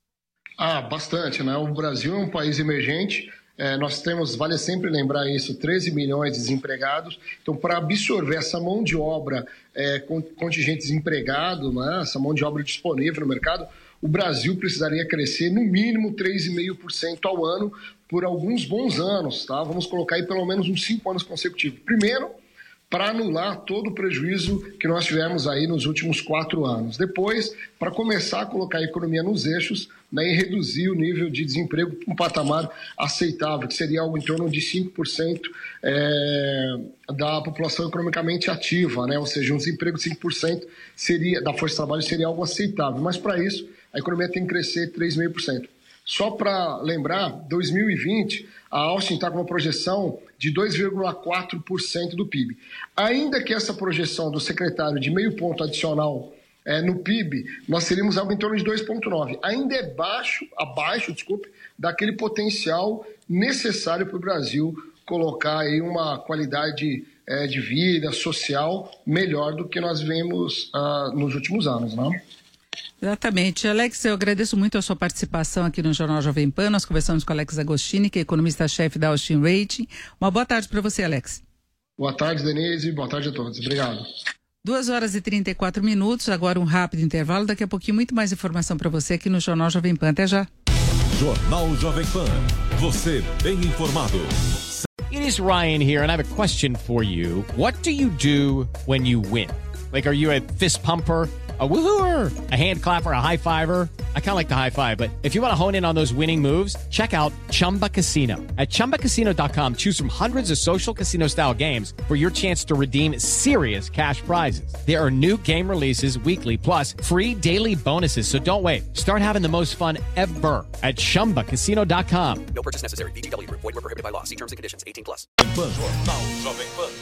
Ah, bastante, né? O Brasil é um país emergente, é, nós temos, vale sempre lembrar isso, treze milhões de desempregados, então para absorver essa mão de obra é, contingente desempregado, né? Essa mão de obra disponível no mercado, o Brasil precisaria crescer no mínimo três vírgula cinco por cento ao ano por alguns bons anos, tá? Vamos colocar aí pelo menos uns cinco anos consecutivos. Primeiro, para anular todo o prejuízo que nós tivemos aí nos últimos quatro anos. Depois, para começar a colocar a economia nos eixos, né, e reduzir o nível de desemprego para um patamar aceitável, que seria algo em torno de cinco por cento é, da população economicamente ativa, né? Ou seja, um desemprego de cinco por cento seria, da força de trabalho seria algo aceitável. Mas para isso, a economia tem que crescer três vírgula cinco por cento. Só para lembrar, dois mil e vinte, a Austin está com uma projeção de dois vírgula quatro por cento do P I B. Ainda que essa projeção do secretário de meio ponto adicional é, no P I B, nós teríamos algo em torno de dois vírgula nove. Ainda é baixo, abaixo, desculpe, daquele potencial necessário para o Brasil colocar aí uma qualidade é, de vida social melhor do que nós vemos uh, nos últimos anos, não? Exatamente. Alex, eu agradeço muito a sua participação aqui no Jornal Jovem Pan. Nós conversamos com o Alex Agostini, que é economista-chefe da Austin Rating. Uma boa tarde para você, Alex. Boa tarde, Denise. Boa tarde a todos. Obrigado. duas horas e trinta e quatro minutos. Agora um rápido intervalo. Daqui a pouquinho muito mais informação para você aqui no Jornal Jovem Pan. Até já. Jornal Jovem Pan. Você bem informado. It is Ryan here, and I have a question for you. What do you do when you win? Like, are you a fist pumper, a woohooer, a hand clapper, a high fiver? I kind of like the high five, but if you want to hone in on those winning moves, check out Chumba Casino. At chumba casino dot com, choose from hundreds of social casino style games for your chance to redeem serious cash prizes. There are new game releases weekly, plus free daily bonuses. So don't wait. Start having the most fun ever at chumba casino dot com. No purchase necessary. V G W Group. Void where prohibited by law. See terms and conditions. eighteen plus. Jornal Jovem Pan.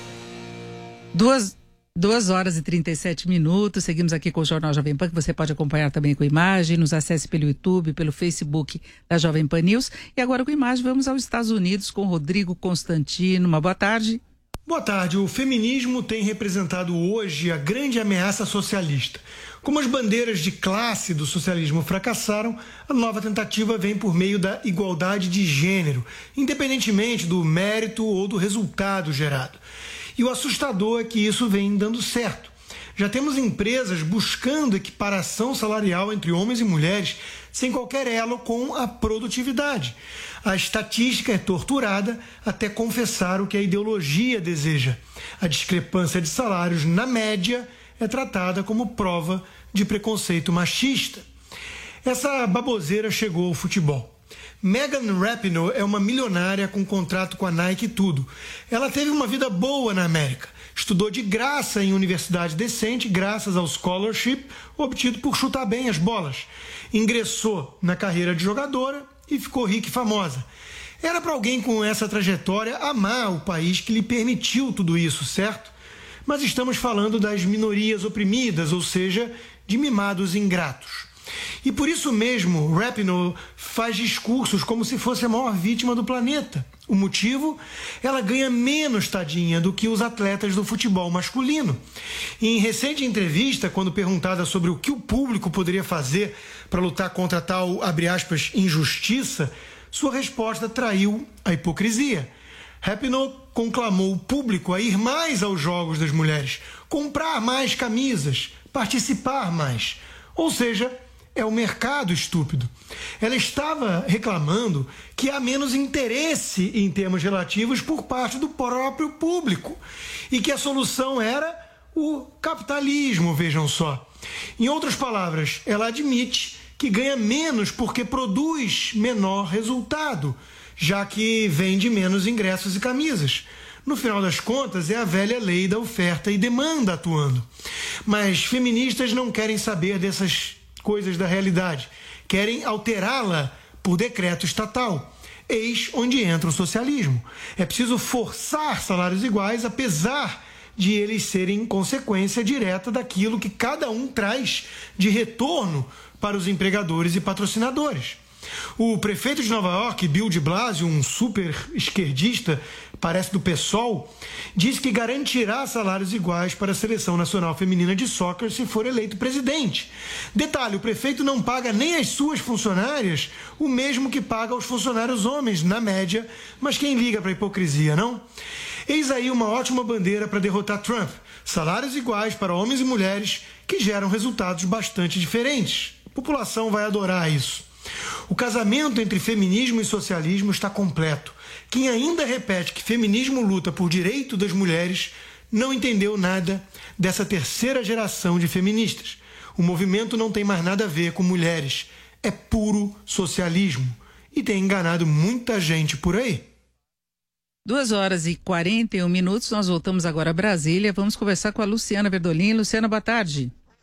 Duas Duas horas e trinta e sete minutos, seguimos aqui com o Jornal Jovem Pan, que você pode acompanhar também com imagem, nos acesse pelo YouTube, pelo Facebook da Jovem Pan News. E agora com imagem vamos aos Estados Unidos com Rodrigo Constantino. Uma boa tarde. Boa tarde. O feminismo tem representado hoje a grande ameaça socialista. Como as bandeiras de classe do socialismo fracassaram, a nova tentativa vem por meio da igualdade de gênero, independentemente do mérito ou do resultado gerado. E o assustador é que isso vem dando certo. Já temos empresas buscando equiparação salarial entre homens e mulheres sem qualquer elo com a produtividade. A estatística é torturada até confessar o que a ideologia deseja. A discrepância de salários, na média, é tratada como prova de preconceito machista. Essa baboseira chegou ao futebol. Megan Rapinoe é uma milionária com contrato com a Nike e tudo. Ela teve uma vida boa na América. Estudou de graça em universidade decente, graças ao scholarship obtido por chutar bem as bolas. Ingressou na carreira de jogadora e ficou rica e famosa. Era para alguém com essa trajetória amar o país que lhe permitiu tudo isso, certo? Mas estamos falando das minorias oprimidas, ou seja, de mimados ingratos. E por isso mesmo, Rapinoe faz discursos como se fosse a maior vítima do planeta. O motivo? Ela ganha menos, tadinha, do que os atletas do futebol masculino. E em recente entrevista, quando perguntada sobre o que o público poderia fazer para lutar contra tal, abre aspas, injustiça, sua resposta traiu a hipocrisia. Rapinoe conclamou o público a ir mais aos jogos das mulheres, comprar mais camisas, participar mais. Ou seja, é o mercado estúpido. Ela estava reclamando que há menos interesse em termos relativos por parte do próprio público e que a solução era o capitalismo, vejam só. Em outras palavras, ela admite que ganha menos porque produz menor resultado, já que vende menos ingressos e camisas. No final das contas, é a velha lei da oferta e demanda atuando. Mas feministas não querem saber dessas coisas da realidade. Querem alterá-la por decreto estatal. Eis onde entra o socialismo. É preciso forçar salários iguais, apesar de eles serem consequência direta daquilo que cada um traz de retorno para os empregadores e patrocinadores. O prefeito de Nova York, Bill de Blasio, um super esquerdista, parece do PSOL, diz que garantirá salários iguais para a Seleção Nacional Feminina de Soccer se for eleito presidente. Detalhe, o prefeito não paga nem às suas funcionárias o mesmo que paga aos funcionários homens, na média, mas quem liga para a hipocrisia, não? Eis aí uma ótima bandeira para derrotar Trump. Salários iguais para homens e mulheres que geram resultados bastante diferentes. A população vai adorar isso. O casamento entre feminismo e socialismo está completo. Quem ainda repete que feminismo luta por direito das mulheres não entendeu nada dessa terceira geração de feministas. O movimento não tem mais nada a ver com mulheres. É puro socialismo. E tem enganado muita gente por aí. Duas horas e quarenta e um minutos. Nós voltamos agora a Brasília. Vamos conversar com a Luciana Verdolin. Luciana, boa tarde.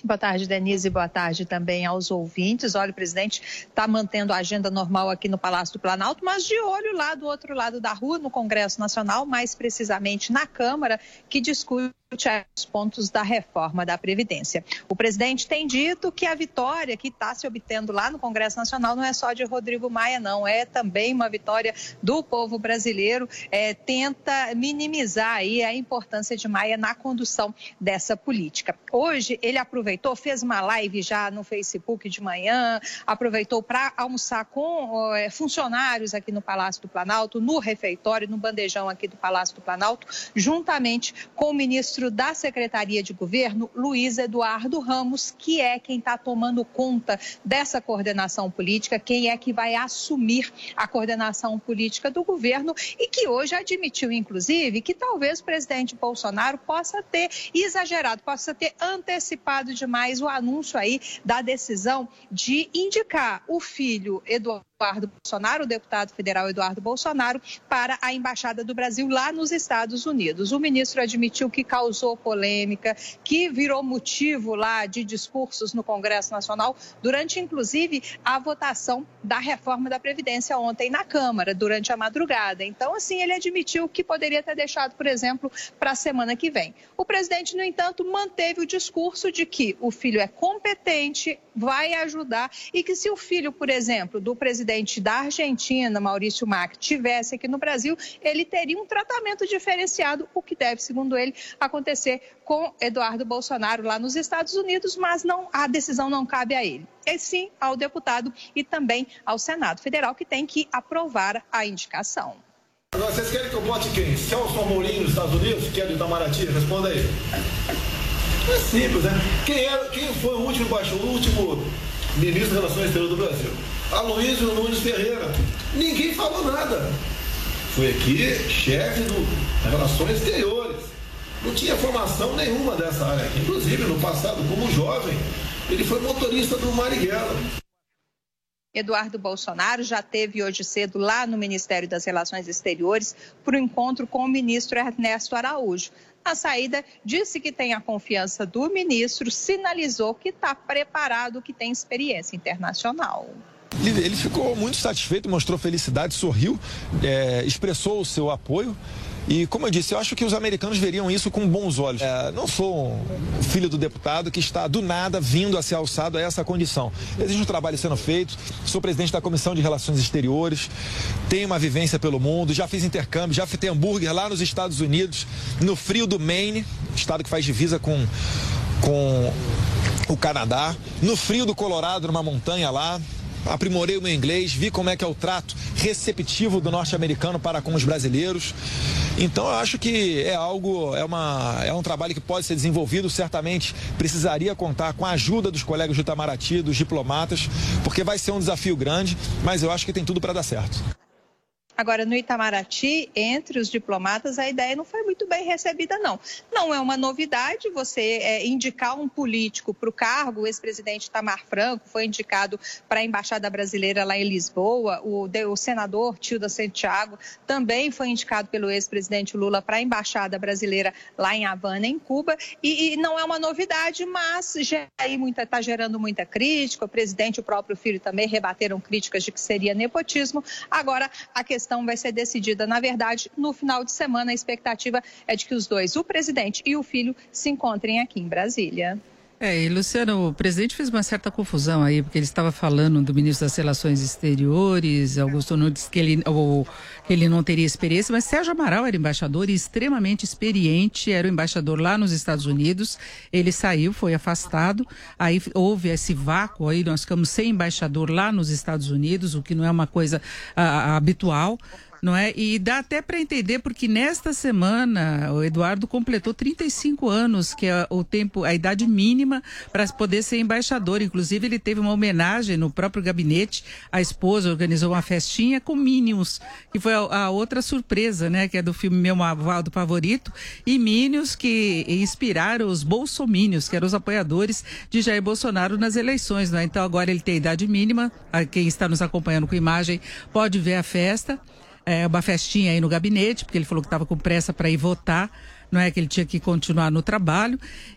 Boa tarde, Denise. Boa tarde também aos ouvintes. Olha, o presidente está mantendo a agenda normal aqui no Palácio do Planalto, mas de olho lá do outro lado da rua, no Congresso Nacional, mais precisamente na Câmara, que discute os pontos da reforma da Previdência. O presidente tem dito que a vitória que está se obtendo lá no Congresso Nacional não é só de Rodrigo Maia, não, é também uma vitória do povo brasileiro, é, tenta minimizar aí a importância de Maia na condução dessa política. Hoje ele aproveitou, fez uma live já no Facebook de manhã, aproveitou para almoçar com é, funcionários aqui no Palácio do Planalto, no refeitório, no bandejão aqui do Palácio do Planalto, juntamente com o ministro da Secretaria de Governo, Luiz Eduardo Ramos, que é quem está tomando conta dessa coordenação política, quem é que vai assumir a coordenação política do governo e que hoje admitiu, inclusive, que talvez o presidente Bolsonaro possa ter exagerado, possa ter antecipado demais o anúncio aí da decisão de indicar o filho Eduardo Eduardo Bolsonaro, o deputado federal Eduardo Bolsonaro, para a Embaixada do Brasil lá nos Estados Unidos. O ministro admitiu que causou polêmica, que virou motivo lá de discursos no Congresso Nacional, durante inclusive a votação da reforma da Previdência ontem na Câmara, durante a madrugada. Então, assim, ele admitiu que poderia ter deixado, por exemplo, para a semana que vem. O presidente, no entanto, manteve o discurso de que o filho é competente, vai ajudar e que se o filho, por exemplo, do presidente da Argentina, Maurício Macri, tivesse aqui no Brasil, ele teria um tratamento diferenciado, o que deve, segundo ele, acontecer com Eduardo Bolsonaro lá nos Estados Unidos, mas não, a decisão não cabe a ele. E sim ao deputado e também ao Senado Federal, que tem que aprovar a indicação. Agora, vocês querem que eu bote quem? Celso Amorim nos Estados Unidos, que é do Itamaraty? Responda aí. É simples, né? Quem, era, quem foi o último embaixador, o último ministro das Relações Exteriores do Brasil? Aloysio Nunes Ferreira. Ninguém falou nada. Foi aqui chefe das Relações Exteriores. Não tinha formação nenhuma dessa área aqui. Inclusive, no passado, como jovem, ele foi motorista do Marighella. Eduardo Bolsonaro já esteve hoje cedo lá no Ministério das Relações Exteriores para o encontro com o ministro Ernesto Araújo. Na saída, disse que tem a confiança do ministro, sinalizou que está preparado, que tem experiência internacional. Ele, ele ficou muito satisfeito, mostrou felicidade, sorriu, é, expressou o seu apoio. E, como eu disse, eu acho que os americanos veriam isso com bons olhos. É, não sou um filho do deputado que está, do nada, vindo a ser alçado a essa condição. Existe um trabalho sendo feito, sou presidente da Comissão de Relações Exteriores, tenho uma vivência pelo mundo, já fiz intercâmbio, já fritei hambúrguer lá nos Estados Unidos, no frio do Maine, estado que faz divisa com, com o Canadá, no frio do Colorado, numa montanha lá. Aprimorei o meu inglês, vi como é que é o trato receptivo do norte-americano para com os brasileiros. Então, eu acho que é algo, é, uma, é um trabalho que pode ser desenvolvido. Certamente precisaria contar com a ajuda dos colegas do Itamaraty, dos diplomatas, porque vai ser um desafio grande, mas eu acho que tem tudo para dar certo. Agora, no Itamaraty, entre os diplomatas, a ideia não foi muito bem recebida, não. Não é uma novidade você é, indicar um político para o cargo. O ex-presidente Itamar Franco foi indicado para a Embaixada Brasileira lá em Lisboa. O, o senador Tilda Santiago também foi indicado pelo ex-presidente Lula para a Embaixada Brasileira lá em Havana, em Cuba. E, e não é uma novidade, mas já está gerando muita crítica. O presidente e o próprio filho também rebateram críticas de que seria nepotismo. Agora, a questão questão vai ser decidida, na verdade, no final de semana. A expectativa é de que os dois, o presidente e o filho, se encontrem aqui em Brasília. É, e Luciano, o presidente fez uma certa confusão aí, porque ele estava falando do ministro das Relações Exteriores, Augusto Nunes, que ele, ou, que ele não teria experiência, mas Sérgio Amaral era embaixador e extremamente experiente, era o embaixador lá nos Estados Unidos, ele saiu, foi afastado, aí houve esse vácuo aí, nós ficamos sem embaixador lá nos Estados Unidos, o que não é uma coisa ah, habitual. Não é? E dá até para entender, porque nesta semana o Eduardo completou trinta e cinco anos, que é o tempo, a idade mínima para poder ser embaixador. Inclusive, ele teve uma homenagem no próprio gabinete. A esposa organizou uma festinha com Minions, que foi a, a outra surpresa, né? Que é do filme Meu Malvado Favorito. E Minions que inspiraram os bolsominions, que eram os apoiadores de Jair Bolsonaro nas eleições. Não é? Então, agora ele tem idade mínima. Quem está nos acompanhando com imagem pode ver a festa. É uma festinha aí no gabinete, porque ele falou que estava com pressa para ir votar, não é que ele tinha que continuar no trabalho,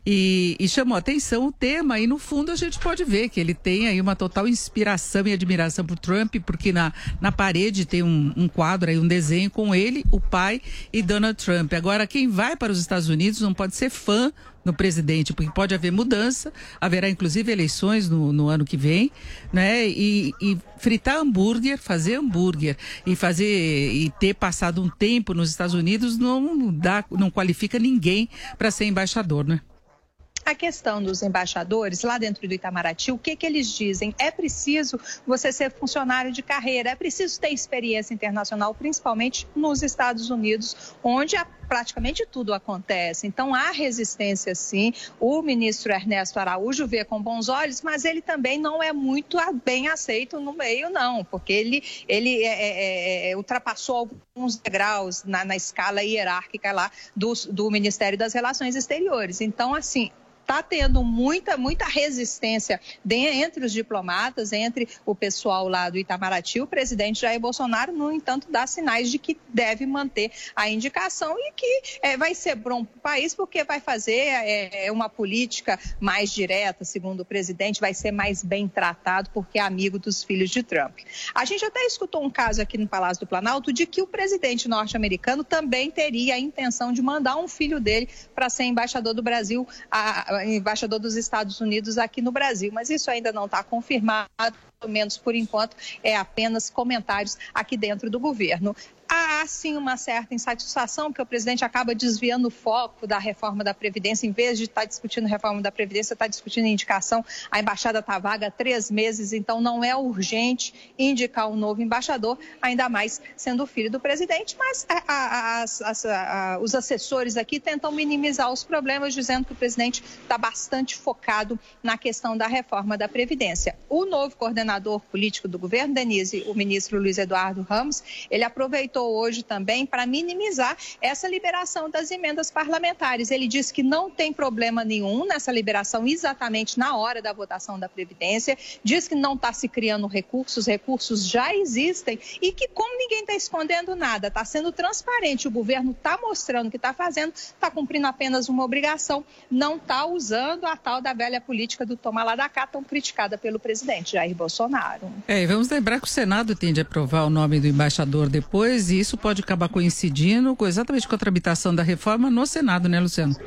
e, e chamou atenção o tema, e no fundo a gente pode ver que ele tem aí uma total inspiração e admiração por Trump, porque na, na parede tem um, um quadro aí, um desenho com ele, o pai e Donald Trump. Agora, quem vai para os Estados Unidos não pode ser fã no presidente, porque pode haver mudança, haverá inclusive eleições no, no ano que vem, né? E, e fritar hambúrguer, fazer hambúrguer e fazer e ter passado um tempo nos Estados Unidos não dá, não qualifica ninguém para ser embaixador, né? A questão dos embaixadores, lá dentro do Itamaraty, o que que eles dizem? É preciso você ser funcionário de carreira, é preciso ter experiência internacional, principalmente nos Estados Unidos, onde a, praticamente tudo acontece. Então, há resistência, sim. O ministro Ernesto Araújo vê com bons olhos, mas ele também não é muito bem aceito no meio, não, porque ele, ele é, é, é, ultrapassou alguns degraus na, na escala hierárquica lá do, do Ministério das Relações Exteriores. Então, assim, está tendo muita, muita resistência de, entre os diplomatas, entre o pessoal lá do Itamaraty. O presidente Jair Bolsonaro, no entanto, dá sinais de que deve manter a indicação e que é, vai ser bom para o país, porque vai fazer é, uma política mais direta, segundo o presidente, vai ser mais bem tratado, porque é amigo dos filhos de Trump. A gente até escutou um caso aqui no Palácio do Planalto de que o presidente norte-americano também teria a intenção de mandar um filho dele para ser embaixador do Brasil, a, embaixador dos Estados Unidos aqui no Brasil, mas isso ainda não está confirmado, pelo menos por enquanto é apenas comentários aqui dentro do governo. Há, sim, uma certa insatisfação, porque o presidente acaba desviando o foco da reforma da Previdência. Em vez de estar discutindo reforma da Previdência, está discutindo indicação. A embaixada está vaga há três meses, então não é urgente indicar um novo embaixador, ainda mais sendo filho do presidente. Mas a, a, a, a, os assessores aqui tentam minimizar os problemas, dizendo que o presidente está bastante focado na questão da reforma da Previdência. O novo coordenador político do governo, Denise, o ministro Luiz Eduardo Ramos, ele aproveitou hoje também para minimizar essa liberação das emendas parlamentares. Ele disse que não tem problema nenhum nessa liberação exatamente na hora da votação da Previdência, diz que não está se criando recursos, recursos já existem e que, como ninguém está escondendo nada, está sendo transparente, o governo está mostrando o que está fazendo, está cumprindo apenas uma obrigação, não está usando a tal da velha política do toma lá da cá, tão criticada pelo presidente Jair Bolsonaro. É, e vamos lembrar que o Senado tende a aprovar o nome do embaixador depois, e isso pode acabar coincidindo com, exatamente com a tramitação da reforma no Senado, né, Luciano?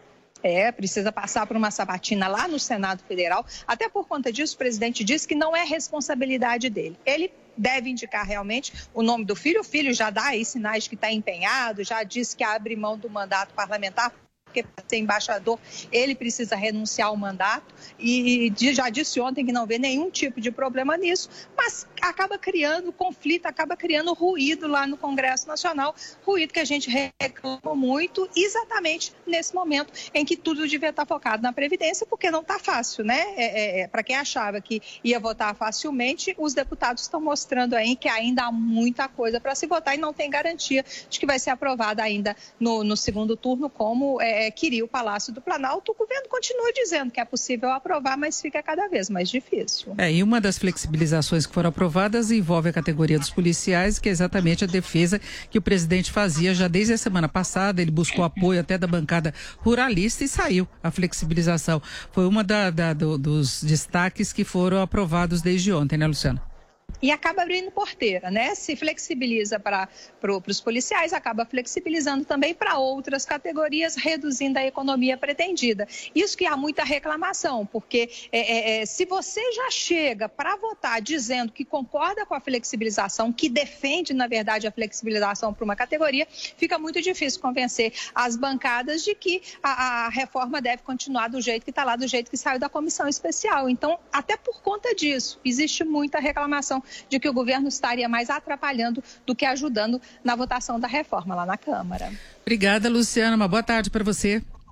É, precisa passar por uma sabatina lá no Senado Federal. Até por conta disso, o presidente disse que não é responsabilidade dele. Ele deve indicar realmente o nome do filho. O filho já dá aí sinais de que está empenhado, já disse que abre mão do mandato parlamentar, porque para ser embaixador ele precisa renunciar ao mandato e já disse ontem que não vê nenhum tipo de problema nisso, mas acaba criando conflito, acaba criando ruído lá no Congresso Nacional, ruído que a gente reclama muito exatamente nesse momento em que tudo devia estar focado na Previdência, porque não está fácil, né? É, é, para quem achava que ia votar facilmente, os deputados estão mostrando aí que ainda há muita coisa para se votar e não tem garantia de que vai ser aprovada ainda no, no segundo turno, como é, queria o Palácio do Planalto. O governo continua dizendo que é possível aprovar, mas fica cada vez mais difícil. É, e uma das flexibilizações que foram aprovadas envolve a categoria dos policiais, que é exatamente a defesa que o presidente fazia já desde a semana passada. Ele buscou apoio até da bancada ruralista e saiu a flexibilização. Foi uma da, da, do, dos destaques que foram aprovados desde ontem, né, Luciano? E acaba abrindo porteira, né? Se flexibiliza para pro, os policiais, acaba flexibilizando também para outras categorias, reduzindo a economia pretendida. Isso que há muita reclamação, porque é, é, se você já chega para votar dizendo que concorda com a flexibilização, que defende, na verdade, a flexibilização para uma categoria, fica muito difícil convencer as bancadas de que a, a reforma deve continuar do jeito que está lá, do jeito que saiu da comissão especial. Então, até por conta disso, existe muita reclamação de que o governo estaria mais atrapalhando do que ajudando na votação da reforma lá na Câmara. Obrigada, Luciana. Uma boa tarde para você.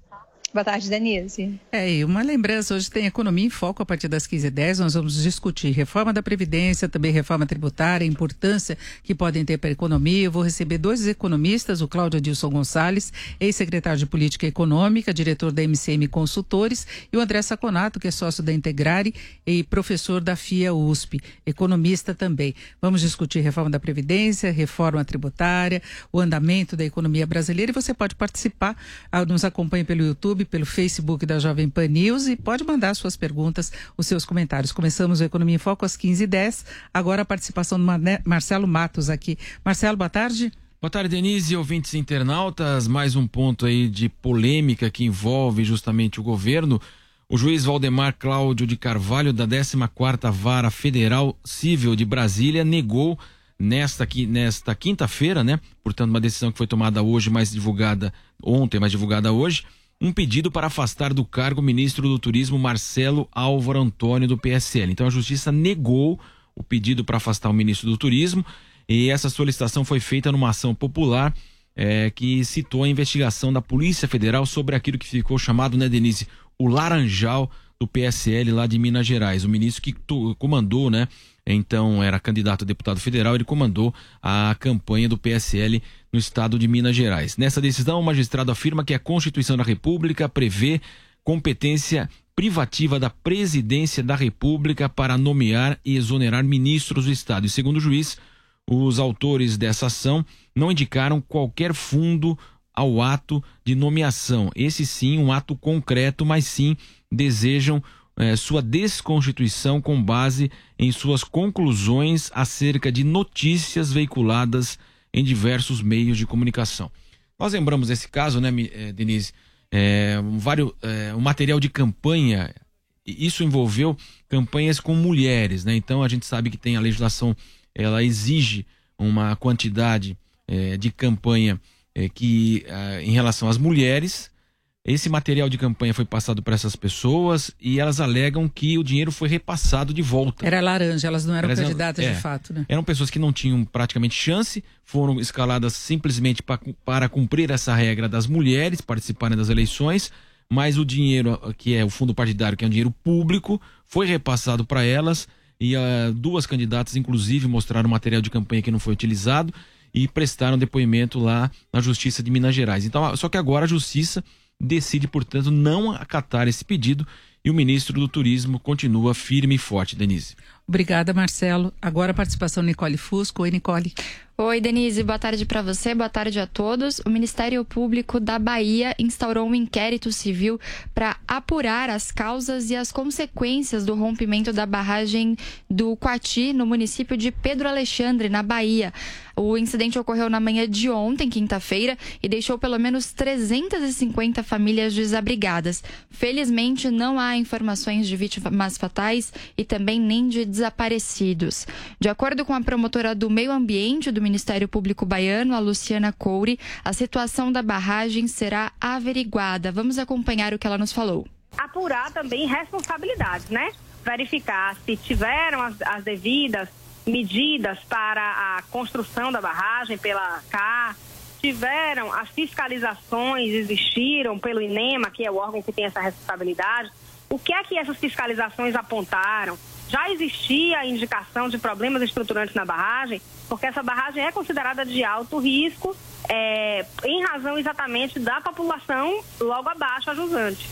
Boa tarde, Denise. É, e uma lembrança, hoje tem Economia em Foco a partir das quinze e dez, nós vamos discutir reforma da Previdência, também reforma tributária, a importância que podem ter para a economia. Eu vou receber dois economistas, o Cláudio Adilson Gonçalves, ex-secretário de Política Econômica, diretor da M C M Consultores, e o André Saconato, que é sócio da Integrare e professor da F I A U S P, economista também. Vamos discutir reforma da Previdência, reforma tributária, o andamento da economia brasileira, e você pode participar, nos acompanhe pelo YouTube, pelo Facebook da Jovem Pan News, e pode mandar suas perguntas, os seus comentários. Começamos o Economia em Foco às quinze e dez. Agora a participação do Marcelo Matos aqui. Marcelo, boa tarde. Boa tarde, Denise, ouvintes internautas. Mais um ponto aí de polêmica que envolve justamente o governo. O juiz Valdemar Cláudio de Carvalho, da décima quarta Vara Federal Civil de Brasília, negou nesta, nesta quinta-feira, né? Portanto, uma decisão que foi tomada hoje, mas divulgada ontem, mas divulgada hoje, um pedido para afastar do cargo o ministro do Turismo Marcelo Álvaro Antônio, do P S L. Então a Justiça negou o pedido para afastar o ministro do Turismo, e essa solicitação foi feita numa ação popular é, que citou a investigação da Polícia Federal sobre aquilo que ficou chamado, né, Denise, o Laranjal do P S L lá de Minas Gerais. O ministro que comandou, né, então era candidato a deputado federal, ele comandou a campanha do P S L no estado de Minas Gerais. Nessa decisão, o magistrado afirma que a Constituição da República prevê competência privativa da Presidência da República para nomear e exonerar ministros do estado. E segundo o juiz, os autores dessa ação não indicaram qualquer fundo ao ato de nomeação. Esse sim, um ato concreto, mas sim desejam É, sua desconstituição com base em suas conclusões acerca de notícias veiculadas em diversos meios de comunicação. Nós lembramos esse caso, né, Denise? É, um, vários, é, um material de campanha, isso envolveu campanhas com mulheres, né? Então a gente sabe que tem a legislação, ela exige uma quantidade é, de campanha é, que, é, em relação às mulheres. Esse material de campanha foi passado para essas pessoas e elas alegam que o dinheiro foi repassado de volta. Era laranja, elas não eram elas, candidatas é, de fato, né? Eram pessoas que não tinham praticamente chance, foram escaladas simplesmente pra, para cumprir essa regra das mulheres participarem das eleições, mas o dinheiro, que é o fundo partidário, que é um dinheiro público, foi repassado para elas, e uh, duas candidatas, inclusive, mostraram material de campanha que não foi utilizado e prestaram depoimento lá na Justiça de Minas Gerais. Então, só que agora a Justiça decide, portanto, não acatar esse pedido, e o ministro do Turismo continua firme e forte. Denise. Obrigada, Marcelo. Agora a participação Nicole Fusco. Oi, Nicole. Oi, Denise. Boa tarde para você, boa tarde a todos. O Ministério Público da Bahia instaurou um inquérito civil para apurar as causas e as consequências do rompimento da barragem do Coati, no município de Pedro Alexandre, na Bahia. O incidente ocorreu na manhã de ontem, quinta-feira, e deixou pelo menos trezentas e cinquenta famílias desabrigadas. Felizmente, não há informações de vítimas fatais e também nem de desaparecidos. De acordo com a promotora do Meio Ambiente do Ministério Público Baiano, a Luciana Couri, a situação da barragem será averiguada. Vamos acompanhar o que ela nos falou. Apurar também responsabilidades, né? Verificar se tiveram as, as devidas medidas para a construção da barragem pela C A, tiveram as fiscalizações, existiram pelo INEMA, que é o órgão que tem essa responsabilidade. O que é que essas fiscalizações apontaram? Já existia a indicação de problemas estruturantes na barragem, porque essa barragem é considerada de alto risco, é, em razão exatamente da população logo abaixo a jusante.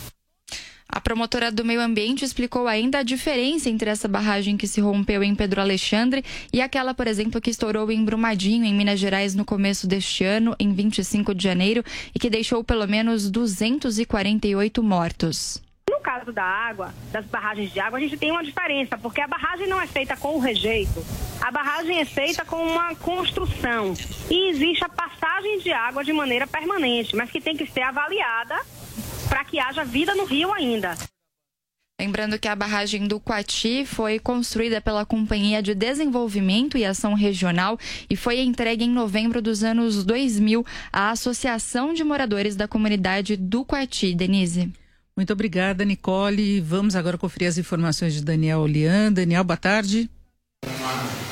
A promotora do Meio Ambiente explicou ainda a diferença entre essa barragem que se rompeu em Pedro Alexandre e aquela, por exemplo, que estourou em Brumadinho, em Minas Gerais, no começo deste ano, em vinte e cinco de janeiro, e que deixou pelo menos duzentos e quarenta e oito mortos. No caso da água, das barragens de água, a gente tem uma diferença, porque a barragem não é feita com o rejeito, a barragem é feita com uma construção. E existe a passagem de água de maneira permanente, mas que tem que ser avaliada para que haja vida no rio ainda. Lembrando que a barragem do Coati foi construída pela Companhia de Desenvolvimento e Ação Regional e foi entregue em novembro dos anos dois mil à Associação de Moradores da Comunidade do Coati. Denise. Muito obrigada, Nicole. Vamos agora conferir as informações de Daniel Olian. Daniel, boa tarde.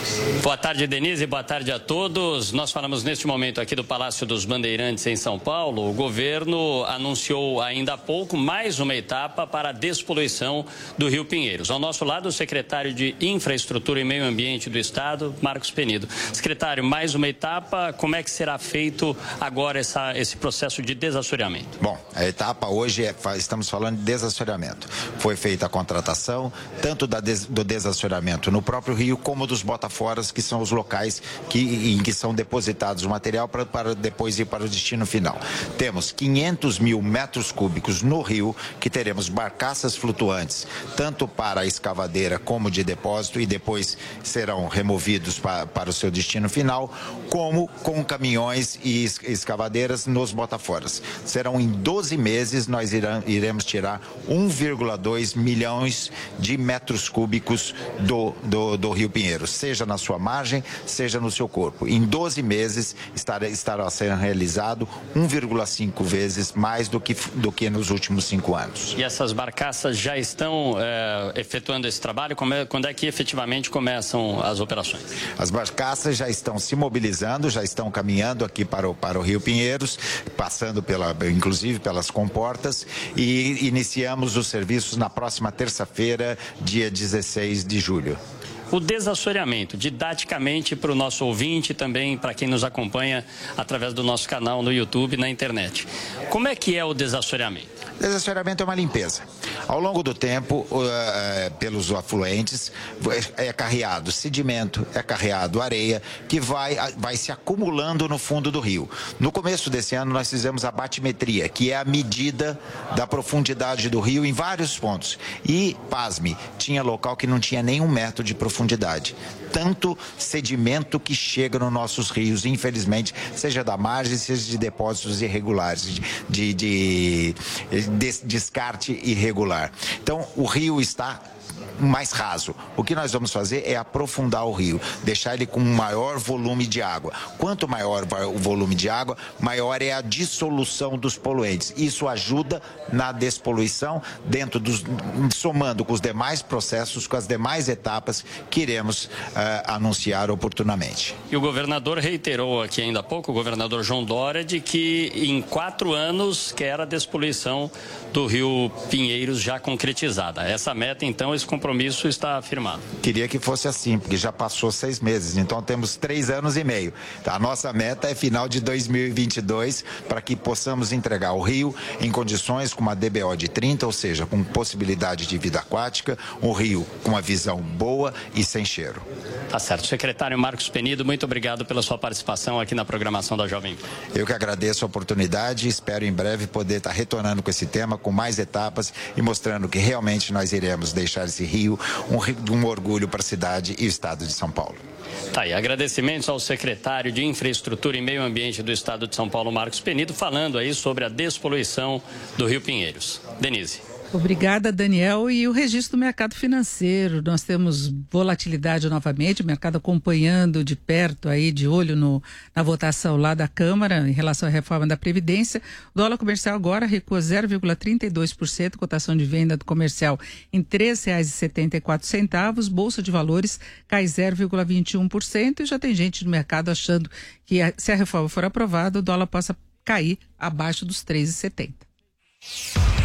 Boa tarde, Denise. Boa tarde a todos. Nós falamos neste momento aqui do Palácio dos Bandeirantes, em São Paulo. O governo anunciou ainda há pouco mais uma etapa para a despoluição do Rio Pinheiros. Ao nosso lado, o secretário de Infraestrutura e Meio Ambiente do Estado, Marcos Penido. Secretário, mais uma etapa. Como é que será feito agora essa, esse processo de desassoreamento? Bom, a etapa hoje, é, estamos falando de desassoreamento. Foi feita a contratação, tanto da des, do desassoreamento no próprio rio, como dos botaforas, que são os locais que, em que são depositados o material para, para depois ir para o destino final. Temos quinhentos mil metros cúbicos no rio, que teremos barcaças flutuantes, tanto para a escavadeira como de depósito, e depois serão removidos para, para o seu destino final, como com caminhões e escavadeiras nos botaforas. Serão em doze meses, nós irão, iremos tirar um vírgula dois milhões de metros cúbicos do, do, do Rio Pinheiros, seja na sua margem, seja no seu corpo. Em doze meses estará, estará sendo realizado um vírgula cinco vezes mais do que, do que nos últimos cinco anos. E essas barcaças já estão é, efetuando esse trabalho? Como é, quando é que efetivamente começam as operações? As barcaças já estão se mobilizando, já estão caminhando aqui para o, para o Rio Pinheiros, passando pela, inclusive pelas comportas, e iniciamos os serviços na próxima terça-feira, dia dezesseis de julho. O desassoreamento, didaticamente para o nosso ouvinte e também para quem nos acompanha através do nosso canal no YouTube e na internet. Como é que é o desassoreamento? Desassoreamento é uma limpeza. Ao longo do tempo, uh, pelos afluentes, é carreado sedimento, é carreado areia, que vai, vai se acumulando no fundo do rio. No começo desse ano, nós fizemos a batimetria, que é a medida da profundidade do rio em vários pontos. E, pasme, tinha local que não tinha nem um metro de profundidade. Tanto sedimento que chega nos nossos rios, infelizmente, seja da margem, seja de depósitos irregulares, de, de, de, de descarte irregular. Então, o rio está mais raso. O que nós vamos fazer é aprofundar o rio, deixar ele com um maior volume de água. Quanto maior o volume de água, maior é a dissolução dos poluentes. Isso ajuda na despoluição, dentro dos, somando com os demais processos, com as demais etapas que iremos uh, anunciar oportunamente. E o governador reiterou aqui ainda há pouco, o governador João Dória, de que em quatro anos quer a despoluição do Rio Pinheiros já concretizada. Essa meta, então, esse compromisso está afirmado. Queria que fosse assim, porque já passou seis meses, então temos três anos e meio. A nossa meta é final de dois mil e vinte e dois, para que possamos entregar o rio em condições com uma D B O de trinta, ou seja, com possibilidade de vida aquática, um rio com uma visão boa e sem cheiro. Tá certo. Secretário Marcos Penido, muito obrigado pela sua participação aqui na programação da Jovem Pan. Eu que agradeço a oportunidade e espero em breve poder estar retornando com esse tema, com mais etapas e mostrando que realmente nós iremos deixar esse rio um, um orgulho para a cidade e o estado de São Paulo. Tá aí, agradecimentos ao secretário de Infraestrutura e Meio Ambiente do estado de São Paulo, Marcos Penido, falando aí sobre a despoluição do Rio Pinheiros. Denise. Obrigada, Daniel. E o registro do mercado financeiro, nós temos volatilidade novamente, o mercado acompanhando de perto aí, de olho no, na votação lá da Câmara em relação à reforma da Previdência. O dólar comercial agora recua zero vírgula trinta e dois por cento, cotação de venda do comercial em três reais e setenta e quatro centavos, Bolsa de Valores cai zero vírgula vinte e um por cento e já tem gente no mercado achando que a, se a reforma for aprovada, o dólar possa cair abaixo dos três reais e setenta centavos.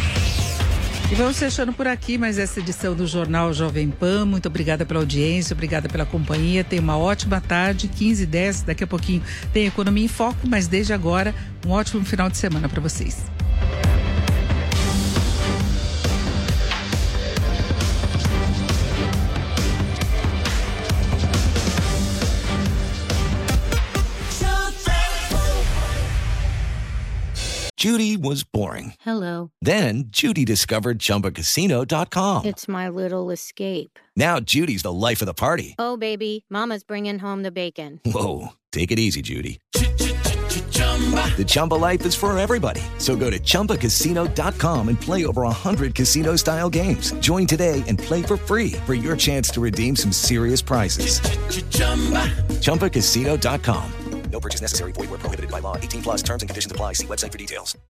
E vamos fechando por aqui mais essa edição do Jornal Jovem Pan. Muito obrigada pela audiência, obrigada pela companhia. Tenha uma ótima tarde, quinze e dez. Daqui a pouquinho tem Economia em Foco, mas desde agora, um ótimo final de semana para vocês. Judy was boring. Hello. Then Judy discovered Chumba Casino dot com. It's my little escape. Now Judy's the life of the party. Oh, baby, mama's bringing home the bacon. Whoa, take it easy, Judy. The Chumba life is for everybody. So go to Chumba Casino dot com and play over one hundred casino-style games. Join today and play for free for your chance to redeem some serious prizes. Chumba Casino dot com. No purchase necessary. Void where prohibited by law. eighteen plus terms and conditions apply. See website for details.